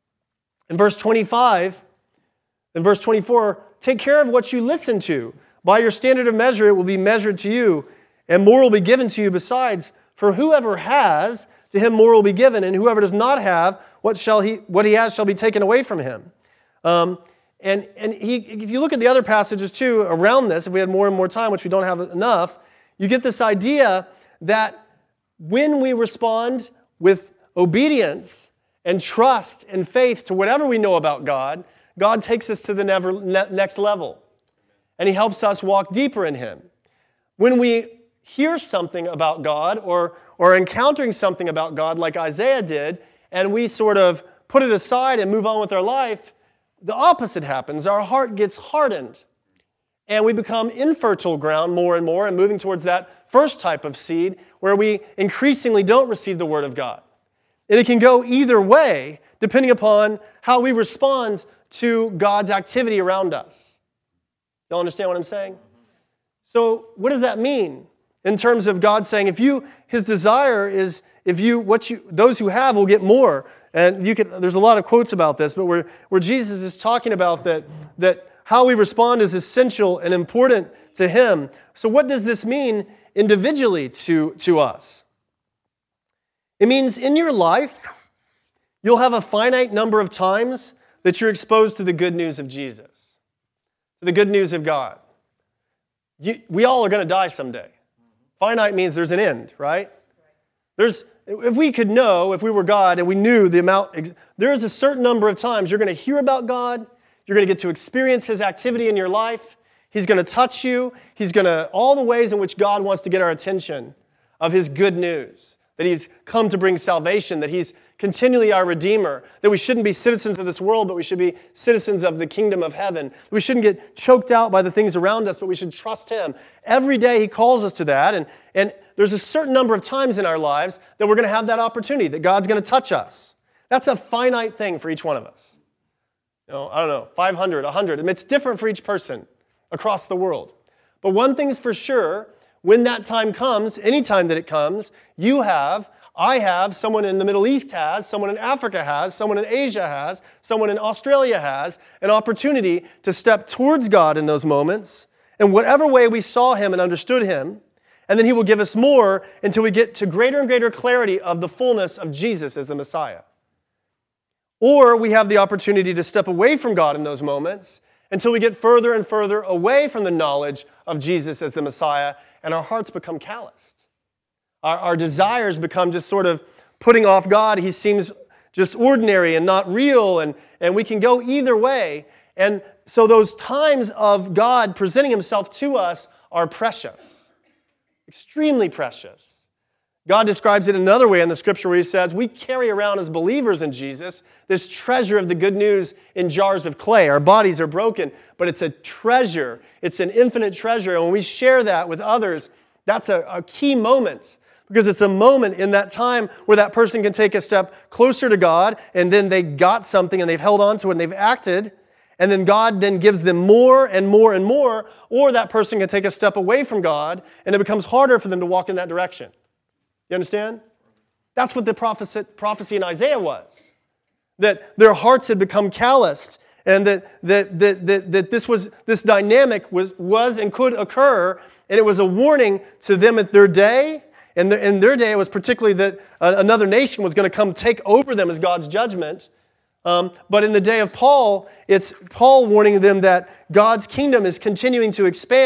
in verse twenty-five, in verse twenty-four, "Take care of what you listen to. By your standard of measure, it will be measured to you, and more will be given to you besides. For whoever has, to him more will be given, and whoever does not have, what shall he what he has shall be taken away from him." Um, and and he, if you look at the other passages too around this, if we had more and more time, which we don't have enough, you get this idea that when we respond with obedience and trust and faith to whatever we know about God, God takes us to the never, ne- next level, and he helps us walk deeper in him. When we hear something about God or, or encountering something about God like Isaiah did, and we sort of put it aside and move on with our life, the opposite happens. Our heart gets hardened, and we become infertile ground more and more and moving towards that first type of seed where we increasingly don't receive the Word of God. And it can go either way depending upon how we respond to God's activity around us. Y'all understand what I'm saying? So what does that mean in terms of God saying, if you, his desire is, if you, what you, those who have will get more. And you could, there's a lot of quotes about this, but where, where Jesus is talking about that, that how we respond is essential and important to him. So what does this mean individually to, to us? It means in your life, you'll have a finite number of times that you're exposed to the good news of Jesus, to the good news of God. You, we all are going to die someday. Finite means there's an end, right? There's, if we could know, if we were God and we knew the amount, there's a certain number of times you're going to hear about God, you're going to get to experience his activity in your life, he's going to touch you, he's going to, all the ways in which God wants to get our attention of his good news, that he's come to bring salvation, that he's continually our Redeemer, that we shouldn't be citizens of this world, but we should be citizens of the kingdom of heaven. We shouldn't get choked out by the things around us, but we should trust him. Every day he calls us to that, and, and there's a certain number of times in our lives that we're going to have that opportunity, that God's going to touch us. That's a finite thing for each one of us. You know, I don't know, five hundred, one hundred. I mean, it's different for each person across the world. But one thing's for sure, when that time comes, any time that it comes, you have, I have, someone in the Middle East has, someone in Africa has, someone in Asia has, someone in Australia has, an opportunity to step towards God in those moments, in whatever way we saw him and understood him, and then he will give us more until we get to greater and greater clarity of the fullness of Jesus as the Messiah. Or we have the opportunity to step away from God in those moments until we get further and further away from the knowledge of Jesus as the Messiah, and our hearts become calloused. Our, our desires become just sort of putting off God. He seems just ordinary and not real, and, and we can go either way. And so those times of God presenting himself to us are precious, extremely precious. God describes it another way in the scripture where he says, we carry around as believers in Jesus this treasure of the good news in jars of clay. Our bodies are broken, but it's a treasure. It's an infinite treasure. And when we share that with others, that's a, a key moment, because it's a moment in that time where that person can take a step closer to God, and then they got something and they've held on to it and they've acted, and then God then gives them more and more and more, or that person can take a step away from God and it becomes harder for them to walk in that direction. You understand? That's what the prophecy, prophecy in Isaiah was. That their hearts had become calloused, and that, that, that, that, that this was this dynamic was, was and could occur, and it was a warning to them at their day. And the, in their day, it was particularly that uh, another nation was going to come take over them as God's judgment. Um, but in the day of Paul, it's Paul warning them that God's kingdom is continuing to expand,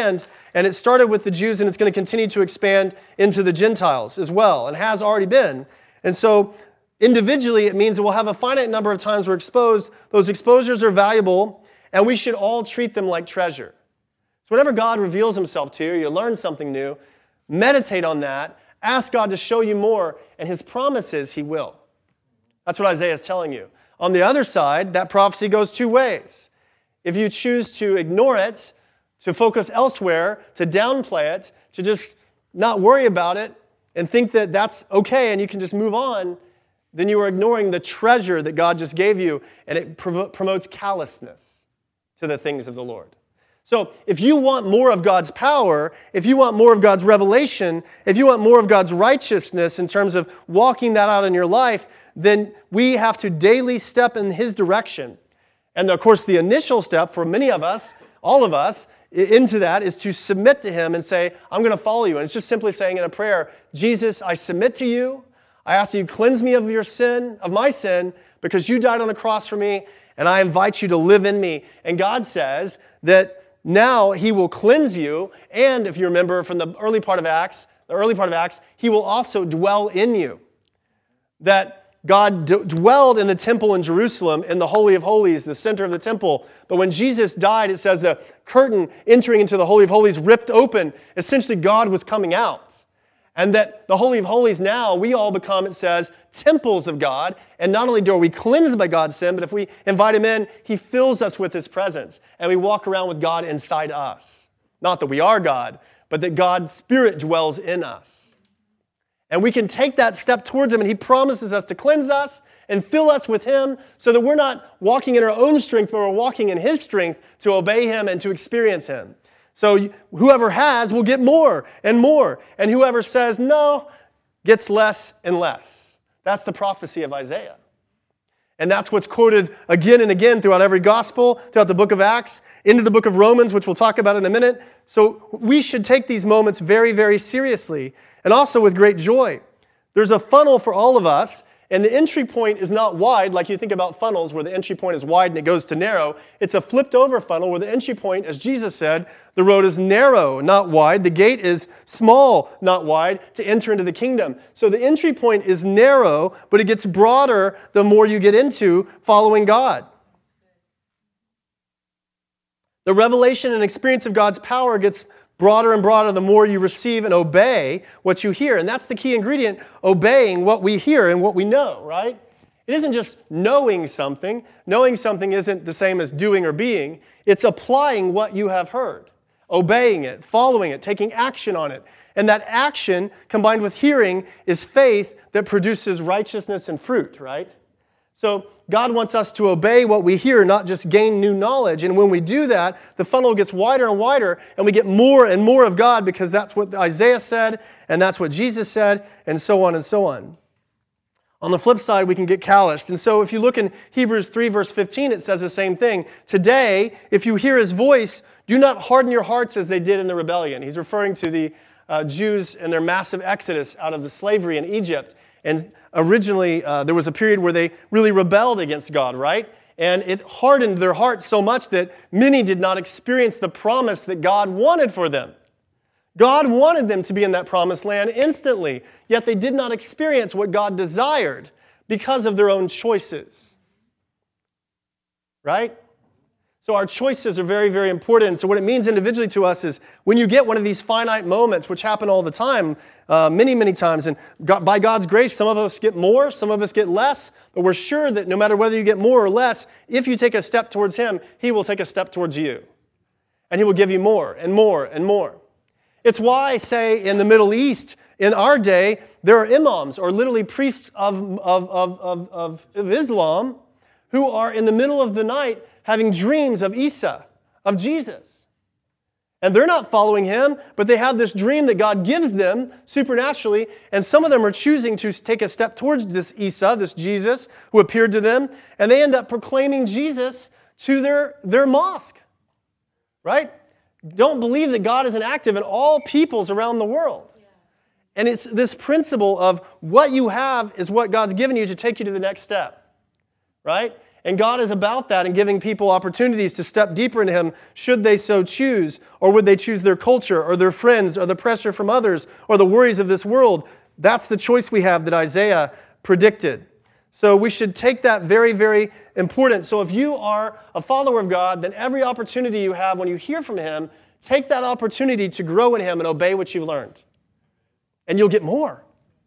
And it started with the Jews, and it's going to continue to expand into the Gentiles as well, and has already been. And so individually, it means that we'll have a finite number of times we're exposed. Those exposures are valuable, and we should all treat them like treasure. So whenever God reveals himself to you, you learn something new, meditate on that, ask God to show you more, and his promise is he will. That's what Isaiah is telling you. On the other side, that prophecy goes two ways. If you choose to ignore it, to focus elsewhere, to downplay it, to just not worry about it, and think that that's okay and you can just move on, then you are ignoring the treasure that God just gave you, and it prov- promotes callousness to the things of the Lord. So if you want more of God's power, if you want more of God's revelation, if you want more of God's righteousness in terms of walking that out in your life, then we have to daily step in his direction. And of course, the initial step for many of us, all of us, into that is to submit to him and say, I'm going to follow you. And it's just simply saying in a prayer, Jesus, I submit to you. I ask that you cleanse me of your sin, of my sin, because you died on the cross for me, and I invite you to live in me. And God says that now he will cleanse you, and if you remember from the early part of Acts, the early part of Acts, he will also dwell in you. That God d- dwelled in the temple in Jerusalem, in the Holy of Holies, the center of the temple. But when Jesus died, it says the curtain entering into the Holy of Holies ripped open. Essentially, God was coming out. And that the Holy of Holies now, we all become, it says, temples of God. And not only do we cleansed by God's sin, but if we invite him in, he fills us with his presence. And we walk around with God inside us. Not that we are God, but that God's Spirit dwells in us. And we can take that step towards him, and he promises us to cleanse us and fill us with him so that we're not walking in our own strength, but we're walking in his strength to obey him and to experience him. So whoever has will get more and more, and whoever says no gets less and less. That's the prophecy of Isaiah. And that's what's quoted again and again throughout every gospel, throughout the book of Acts, into the book of Romans, which we'll talk about in a minute. So we should take these moments very, very seriously. And also with great joy. There's a funnel for all of us, and the entry point is not wide like you think about funnels where the entry point is wide and it goes to narrow. It's a flipped over funnel where the entry point, as Jesus said, the road is narrow, not wide. The gate is small, not wide, to enter into the kingdom. So the entry point is narrow, but it gets broader the more you get into following God. The revelation and experience of God's power gets broader and broader the more you receive and obey what you hear. And that's the key ingredient, obeying what we hear and what we know, right? It isn't just knowing something. Knowing something isn't the same as doing or being. It's applying what you have heard, obeying it, following it, taking action on it. And that action combined with hearing is faith that produces righteousness and fruit, right? So God wants us to obey what we hear, not just gain new knowledge. And when we do that, the funnel gets wider and wider, and we get more and more of God because that's what Isaiah said, and that's what Jesus said, and so on and so on. On the flip side, we can get calloused. And so if you look in Hebrews three, verse fifteen, it says the same thing. Today, if you hear his voice, do not harden your hearts as they did in the rebellion. He's referring to the uh, Jews and their massive exodus out of the slavery in Egypt. And originally, uh, there was a period where they really rebelled against God, right? And it hardened their hearts so much that many did not experience the promise that God wanted for them. God wanted them to be in that promised land instantly, yet they did not experience what God desired because of their own choices. Right? So our choices are very, very important. So what it means individually to us is when you get one of these finite moments, which happen all the time, uh, many, many times, and God, by God's grace, some of us get more, some of us get less, but we're sure that no matter whether you get more or less, if you take a step towards him, he will take a step towards you. And he will give you more and more and more. It's why, say, in the Middle East, in our day, there are imams, or literally priests of, of, of, of, of, of Islam, who are in the middle of the night having dreams of Isa, of Jesus. And they're not following him, but they have this dream that God gives them supernaturally, and some of them are choosing to take a step towards this Isa, this Jesus, who appeared to them, and they end up proclaiming Jesus to their, their mosque. Right? Don't believe that God isn't active in all peoples around the world. And it's this principle of what you have is what God's given you to take you to the next step. Right? And God is about that and giving people opportunities to step deeper into Him should they so choose, or would they choose their culture or their friends or the pressure from others or the worries of this world. That's the choice we have that Isaiah predicted. So we should take that very, very important. So if you are a follower of God, then every opportunity you have when you hear from Him, take that opportunity to grow in Him and obey what you've learned. And you'll get more.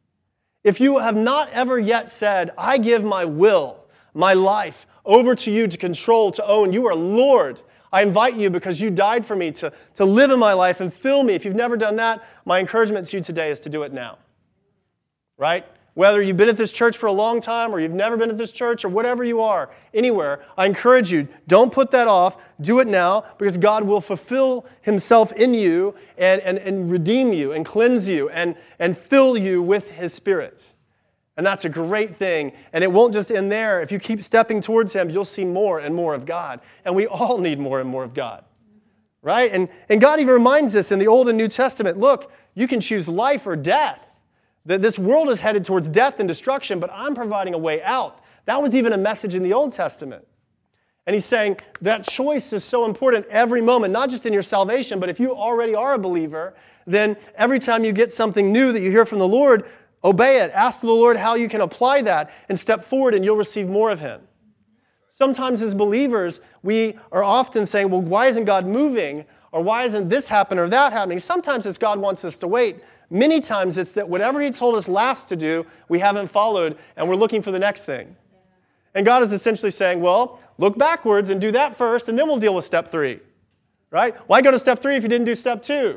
If you have not ever yet said, I give my will, my life, over to you to control, to own, you are Lord. I invite you because you died for me to, to live in my life and fill me. If you've never done that, my encouragement to you today is to do it now. Right? Whether you've been at this church for a long time or you've never been at this church or whatever you are, anywhere, I encourage you, don't put that off. Do it now because God will fulfill Himself in you and, and, and redeem you and cleanse you and, and fill you with His Spirit. And that's a great thing. And it won't just end there. If you keep stepping towards Him, you'll see more and more of God. And we all need more and more of God. Right? And, and God even reminds us in the Old and New Testament, look, you can choose life or death. That this world is headed towards death and destruction, but I'm providing a way out. That was even a message in the Old Testament. And He's saying that choice is so important every moment, not just in your salvation, but if you already are a believer, then every time you get something new that you hear from the Lord, obey it. Ask the Lord how you can apply that and step forward and you'll receive more of Him. Sometimes as believers, we are often saying, well, why isn't God moving? Or why isn't this happening or that happening? Sometimes it's God wants us to wait. Many times it's that whatever He told us last to do, we haven't followed, and we're looking for the next thing. And God is essentially saying, well, look backwards and do that first, and then we'll deal with step three. Right? Why go to step three if you didn't do step two?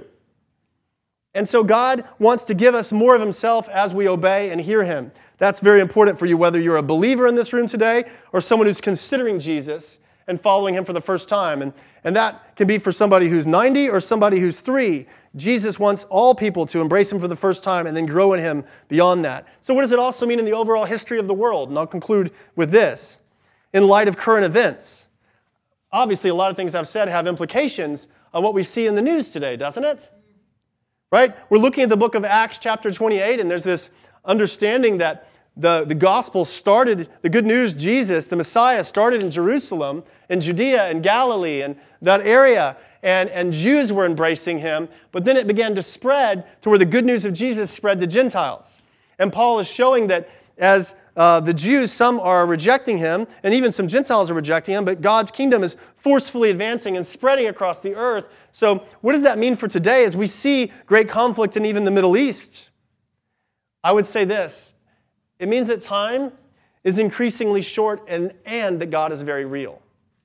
And so God wants to give us more of Himself as we obey and hear Him. That's very important for you, whether you're a believer in this room today or someone who's considering Jesus and following Him for the first time. And, and that can be for somebody who's ninety or somebody who's three. Jesus wants all people to embrace Him for the first time and then grow in Him beyond that. So what does it also mean in the overall history of the world? And I'll conclude with this. In light of current events, obviously a lot of things I've said have implications on what we see in the news today, doesn't it? Right? We're looking at the book of Acts chapter twenty-eight, and there's this understanding that the, the gospel started, the good news, Jesus, the Messiah, started in Jerusalem, in Judea and Galilee, and that area. And, and Jews were embracing Him, but then it began to spread to where the good news of Jesus spread to Gentiles. And Paul is showing that as uh, the Jews, some are rejecting Him, and even some Gentiles are rejecting Him, but God's kingdom is forcefully advancing and spreading across the earth. So what does that mean for today as we see great conflict in even the Middle East? I would say this. It means that time is increasingly short and, and that God is very real.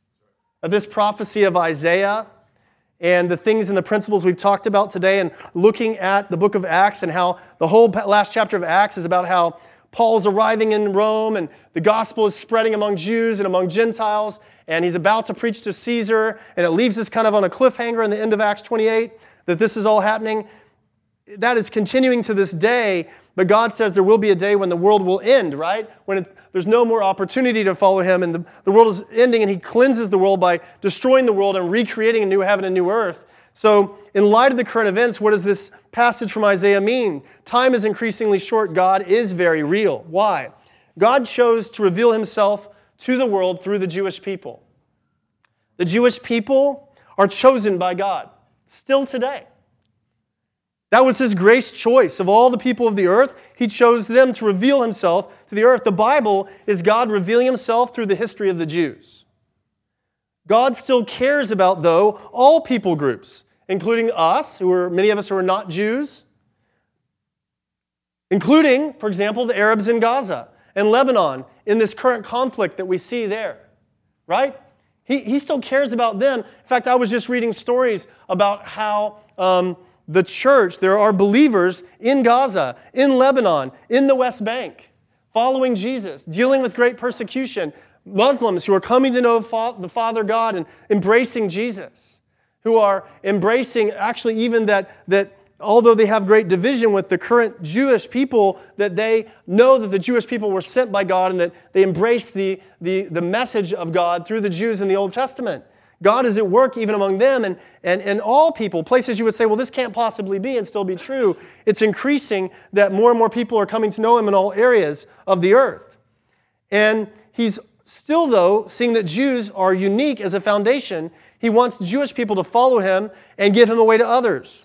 Of this prophecy of Isaiah and the things and the principles we've talked about today and looking at the book of Acts and how the whole last chapter of Acts is about how Paul's arriving in Rome and the gospel is spreading among Jews and among Gentiles and he's about to preach to Caesar and it leaves us kind of on a cliffhanger in the end of Acts twenty-eight that this is all happening. That is continuing to this day, but God says there will be a day when the world will end, right? When it, there's no more opportunity to follow Him and the, the world is ending and He cleanses the world by destroying the world and recreating a new heaven and new earth. So in light of the current events, what does this passage from Isaiah mean? Time is increasingly short. God is very real. Why? God chose to reveal Himself to the world through the Jewish people. The Jewish people are chosen by God still today. That was His grace choice. Of all the people of the earth, He chose them to reveal Himself to the earth. The Bible is God revealing Himself through the history of the Jews. God still cares about, though, all people groups, including us, who are many of us who are not Jews, including, for example, the Arabs in Gaza and Lebanon in this current conflict that we see there, right? He, he still cares about them. In fact, I was just reading stories about how um, the church, there are believers in Gaza, in Lebanon, in the West Bank, following Jesus, dealing with great persecution, Muslims who are coming to know the Father God and embracing Jesus, who are embracing actually even that, that although they have great division with the current Jewish people, that they know that the Jewish people were sent by God and that they embrace the, the, the message of God through the Jews in the Old Testament. God is at work even among them and, and, and all people, places you would say, well, this can't possibly be and still be true. It's increasing that more and more people are coming to know Him in all areas of the earth. And He's still, though, seeing that Jews are unique as a foundation, he wants Jewish people to follow him and give him away to others.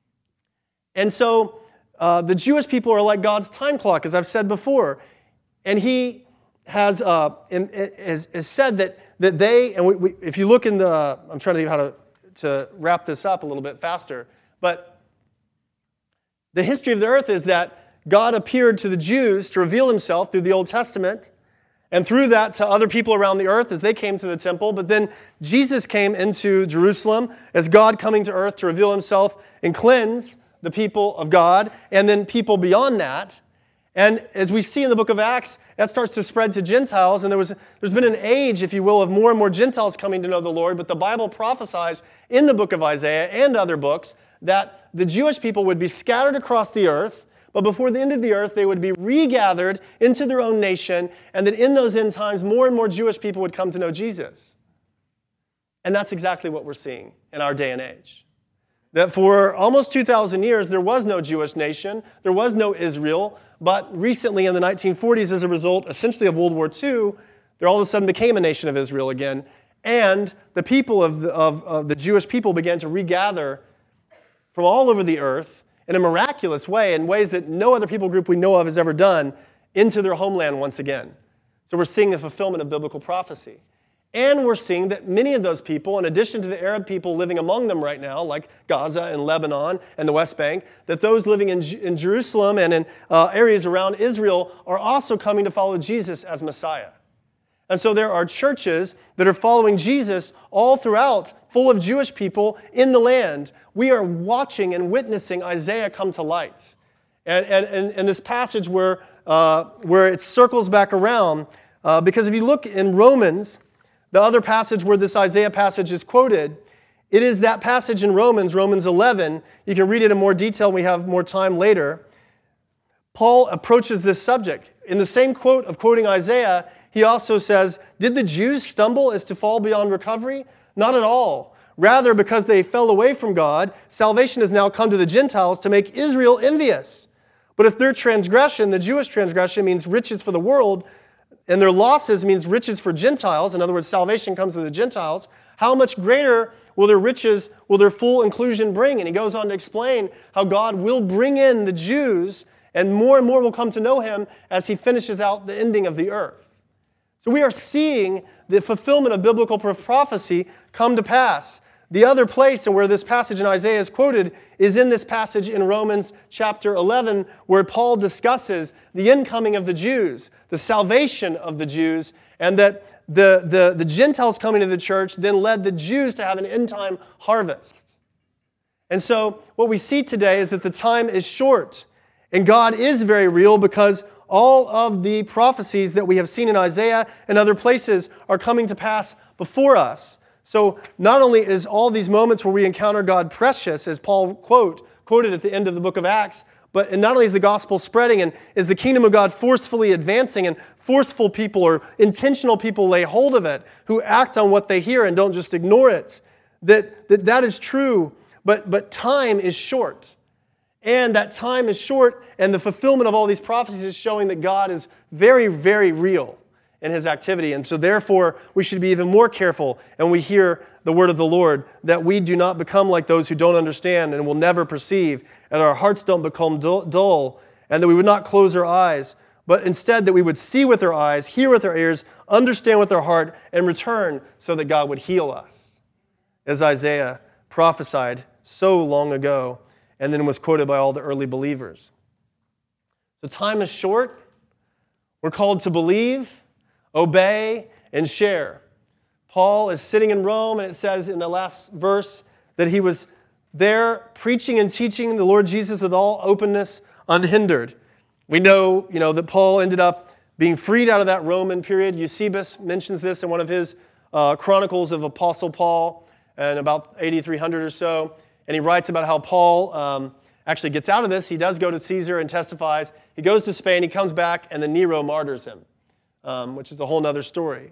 And so uh, the Jewish people are like God's time clock, as I've said before. And he has, uh, has, has said that, that they, and we, we, if you look in the, I'm trying to think of how to, to wrap this up a little bit faster, but the history of the earth is that God appeared to the Jews to reveal himself through the Old Testament, and through that to other people around the earth as they came to the temple. But then Jesus came into Jerusalem as God coming to earth to reveal himself and cleanse the people of God, and then people beyond that. And as we see in the book of Acts, that starts to spread to Gentiles, and there was, there's been an age, if you will, of more and more Gentiles coming to know the Lord, but the Bible prophesies in the book of Isaiah and other books that the Jewish people would be scattered across the earth, but before the end of the earth, they would be regathered into their own nation, and that in those end times, more and more Jewish people would come to know Jesus. And that's exactly what we're seeing in our day and age. That for almost two thousand years, there was no Jewish nation, there was no Israel, but recently in the nineteen forties, as a result essentially of World War Two, there all of a sudden became a nation of Israel again, and the people of the, of, of the Jewish people began to regather from all over the earth in a miraculous way, in ways that no other people group we know of has ever done, into their homeland once again. So we're seeing the fulfillment of biblical prophecy. And we're seeing that many of those people, in addition to the Arab people living among them right now, like Gaza and Lebanon and the West Bank, that those living in, in Jerusalem and in uh, areas around Israel are also coming to follow Jesus as Messiah. And so there are churches that are following Jesus all throughout, full of Jewish people in the land. We are watching and witnessing Isaiah come to light. And, and, and, and this passage where, uh, where it circles back around, uh, because if you look in Romans, the other passage where this Isaiah passage is quoted, it is that passage in Romans, Romans eleven. You can read it in more detail when we have more time later. Paul approaches this subject. In the same quote of quoting Isaiah, he also says, did the Jews stumble as to fall beyond recovery? Not at all. Rather, because they fell away from God, salvation has now come to the Gentiles to make Israel envious. But if their transgression, the Jewish transgression, means riches for the world, and their losses means riches for Gentiles, in other words, salvation comes to the Gentiles, how much greater will their riches, will their full inclusion bring? And he goes on to explain how God will bring in the Jews, and more and more will come to know him as he finishes out the ending of the earth. So we are seeing the fulfillment of biblical prophecy come to pass. The other place and where this passage in Isaiah is quoted is in this passage in Romans chapter eleven, where Paul discusses the incoming of the Jews, the salvation of the Jews, and that the, the, the Gentiles coming to the church then led the Jews to have an end-time harvest. And so what we see today is that the time is short, and God is very real because all of the prophecies that we have seen in Isaiah and other places are coming to pass before us. So not only is all these moments where we encounter God precious, as Paul quote, quoted at the end of the book of Acts, but and not only is the gospel spreading and is the kingdom of God forcefully advancing, and forceful people or intentional people lay hold of it, who act on what they hear and don't just ignore it, that that, that is true, but, but time is short. And that time is short, and the fulfillment of all these prophecies is showing that God is very, very real in his activity. And so therefore, we should be even more careful, and we hear the word of the Lord, that we do not become like those who don't understand and will never perceive, and our hearts don't become dull, and that we would not close our eyes, but instead that we would see with our eyes, hear with our ears, understand with our heart, and return so that God would heal us, as Isaiah prophesied so long ago, and then was quoted by all the early believers. So time is short. We're called to believe, obey, and share. Paul is sitting in Rome, and it says in the last verse that he was there preaching and teaching the Lord Jesus with all openness, unhindered. We know, you know, that Paul ended up being freed out of that Roman period. Eusebius mentions this in one of his uh, chronicles of Apostle Paul, and about eighty-three hundred or so. And he writes about how Paul um, actually gets out of this. He does go to Caesar and testifies. He goes to Spain, he comes back, and then Nero martyrs him, um, which is a whole other story.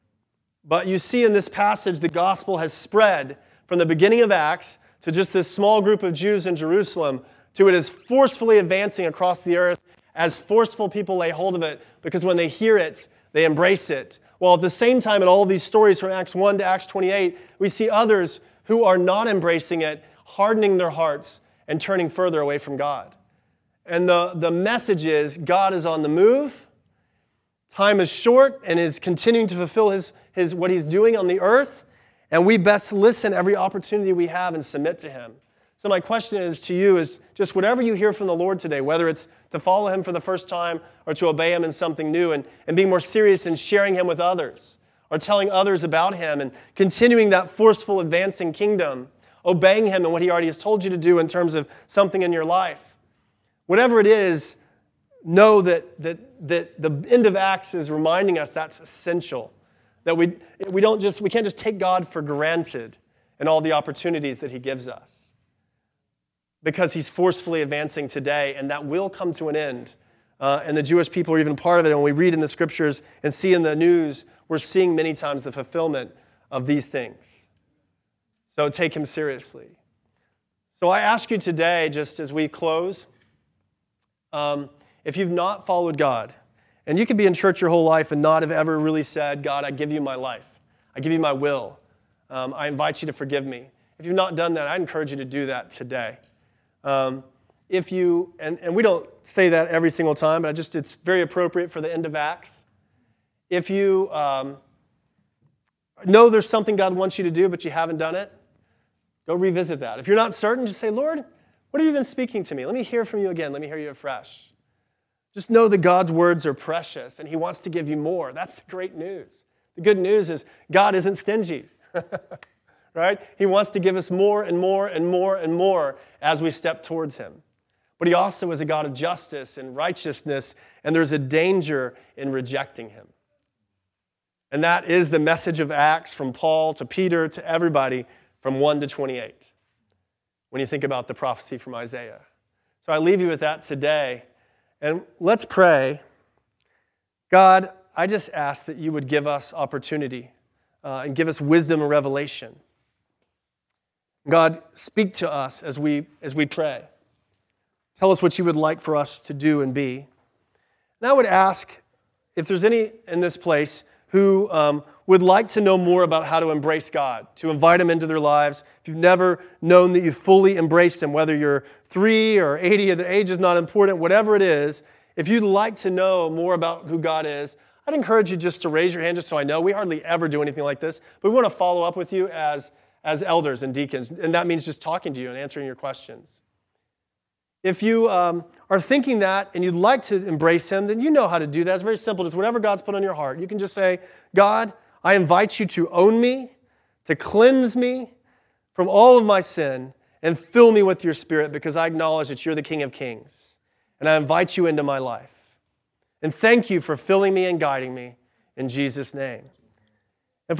But you see in this passage, the gospel has spread from the beginning of Acts to just this small group of Jews in Jerusalem, to it is forcefully advancing across the earth as forceful people lay hold of it, because when they hear it, they embrace it. While at the same time, in all of these stories from Acts one to Acts twenty-eight, we see others who are not embracing it, hardening their hearts and turning further away from God. And the, the message is God is on the move. Time is short and is continuing to fulfill his, his, what he's doing on the earth. And we best listen every opportunity we have and submit to him. So my question is to you is just whatever you hear from the Lord today, whether it's to follow him for the first time or to obey him in something new and, and being more serious in sharing him with others or telling others about him and continuing that forceful advancing kingdom, obeying him in what he already has told you to do in terms of something in your life. Whatever it is, know that, that, that the end of Acts is reminding us that's essential. That we, we, don't just, we can't just take God for granted in all the opportunities that he gives us. Because he's forcefully advancing today, and that will come to an end. Uh, and the Jewish people are even part of it. And when we read in the scriptures and see in the news, we're seeing many times the fulfillment of these things. So take him seriously. So I ask you today, just as we close, um, if you've not followed God, and you could be in church your whole life and not have ever really said, God, I give you my life. I give you my will. Um, I invite you to forgive me. If you've not done that, I encourage you to do that today. Um, if you, and, and we don't say that every single time, but I just it's very appropriate for the end of Acts. If you um, know there's something God wants you to do, but you haven't done it, go revisit that. If you're not certain, just say, Lord, what have you been speaking to me? Let me hear from you again. Let me hear you afresh. Just know that God's words are precious, and he wants to give you more. That's the great news. The good news is God isn't stingy. Right? He wants to give us more and more and more and more as we step towards him. But he also is a God of justice and righteousness, and there's a danger in rejecting him. And that is the message of Acts from Paul to Peter to everybody from one to twenty-eight when you think about the prophecy from Isaiah. So I leave you with that today. And let's pray. God, I just ask that you would give us opportunity uh, and give us wisdom and revelation. God, speak to us as we as we pray. Tell us what you would like for us to do and be. And I would ask if there's any in this place who um, would like to know more about how to embrace God, to invite him into their lives. If you've never known that you've fully embraced him, whether you're three or eighty, the age is not important, whatever it is, if you'd like to know more about who God is, I'd encourage you just to raise your hand just so I know. We hardly ever do anything like this, but we want to follow up with you as as elders and deacons, and that means just talking to you and answering your questions. If you um, are thinking that and you'd like to embrace him, then you know how to do that. It's very simple. Just whatever God's put on your heart. You can just say, God, I invite you to own me, to cleanse me from all of my sin, and fill me with your Spirit because I acknowledge that you're the King of Kings, and I invite you into my life. And thank you for filling me and guiding me in Jesus' name.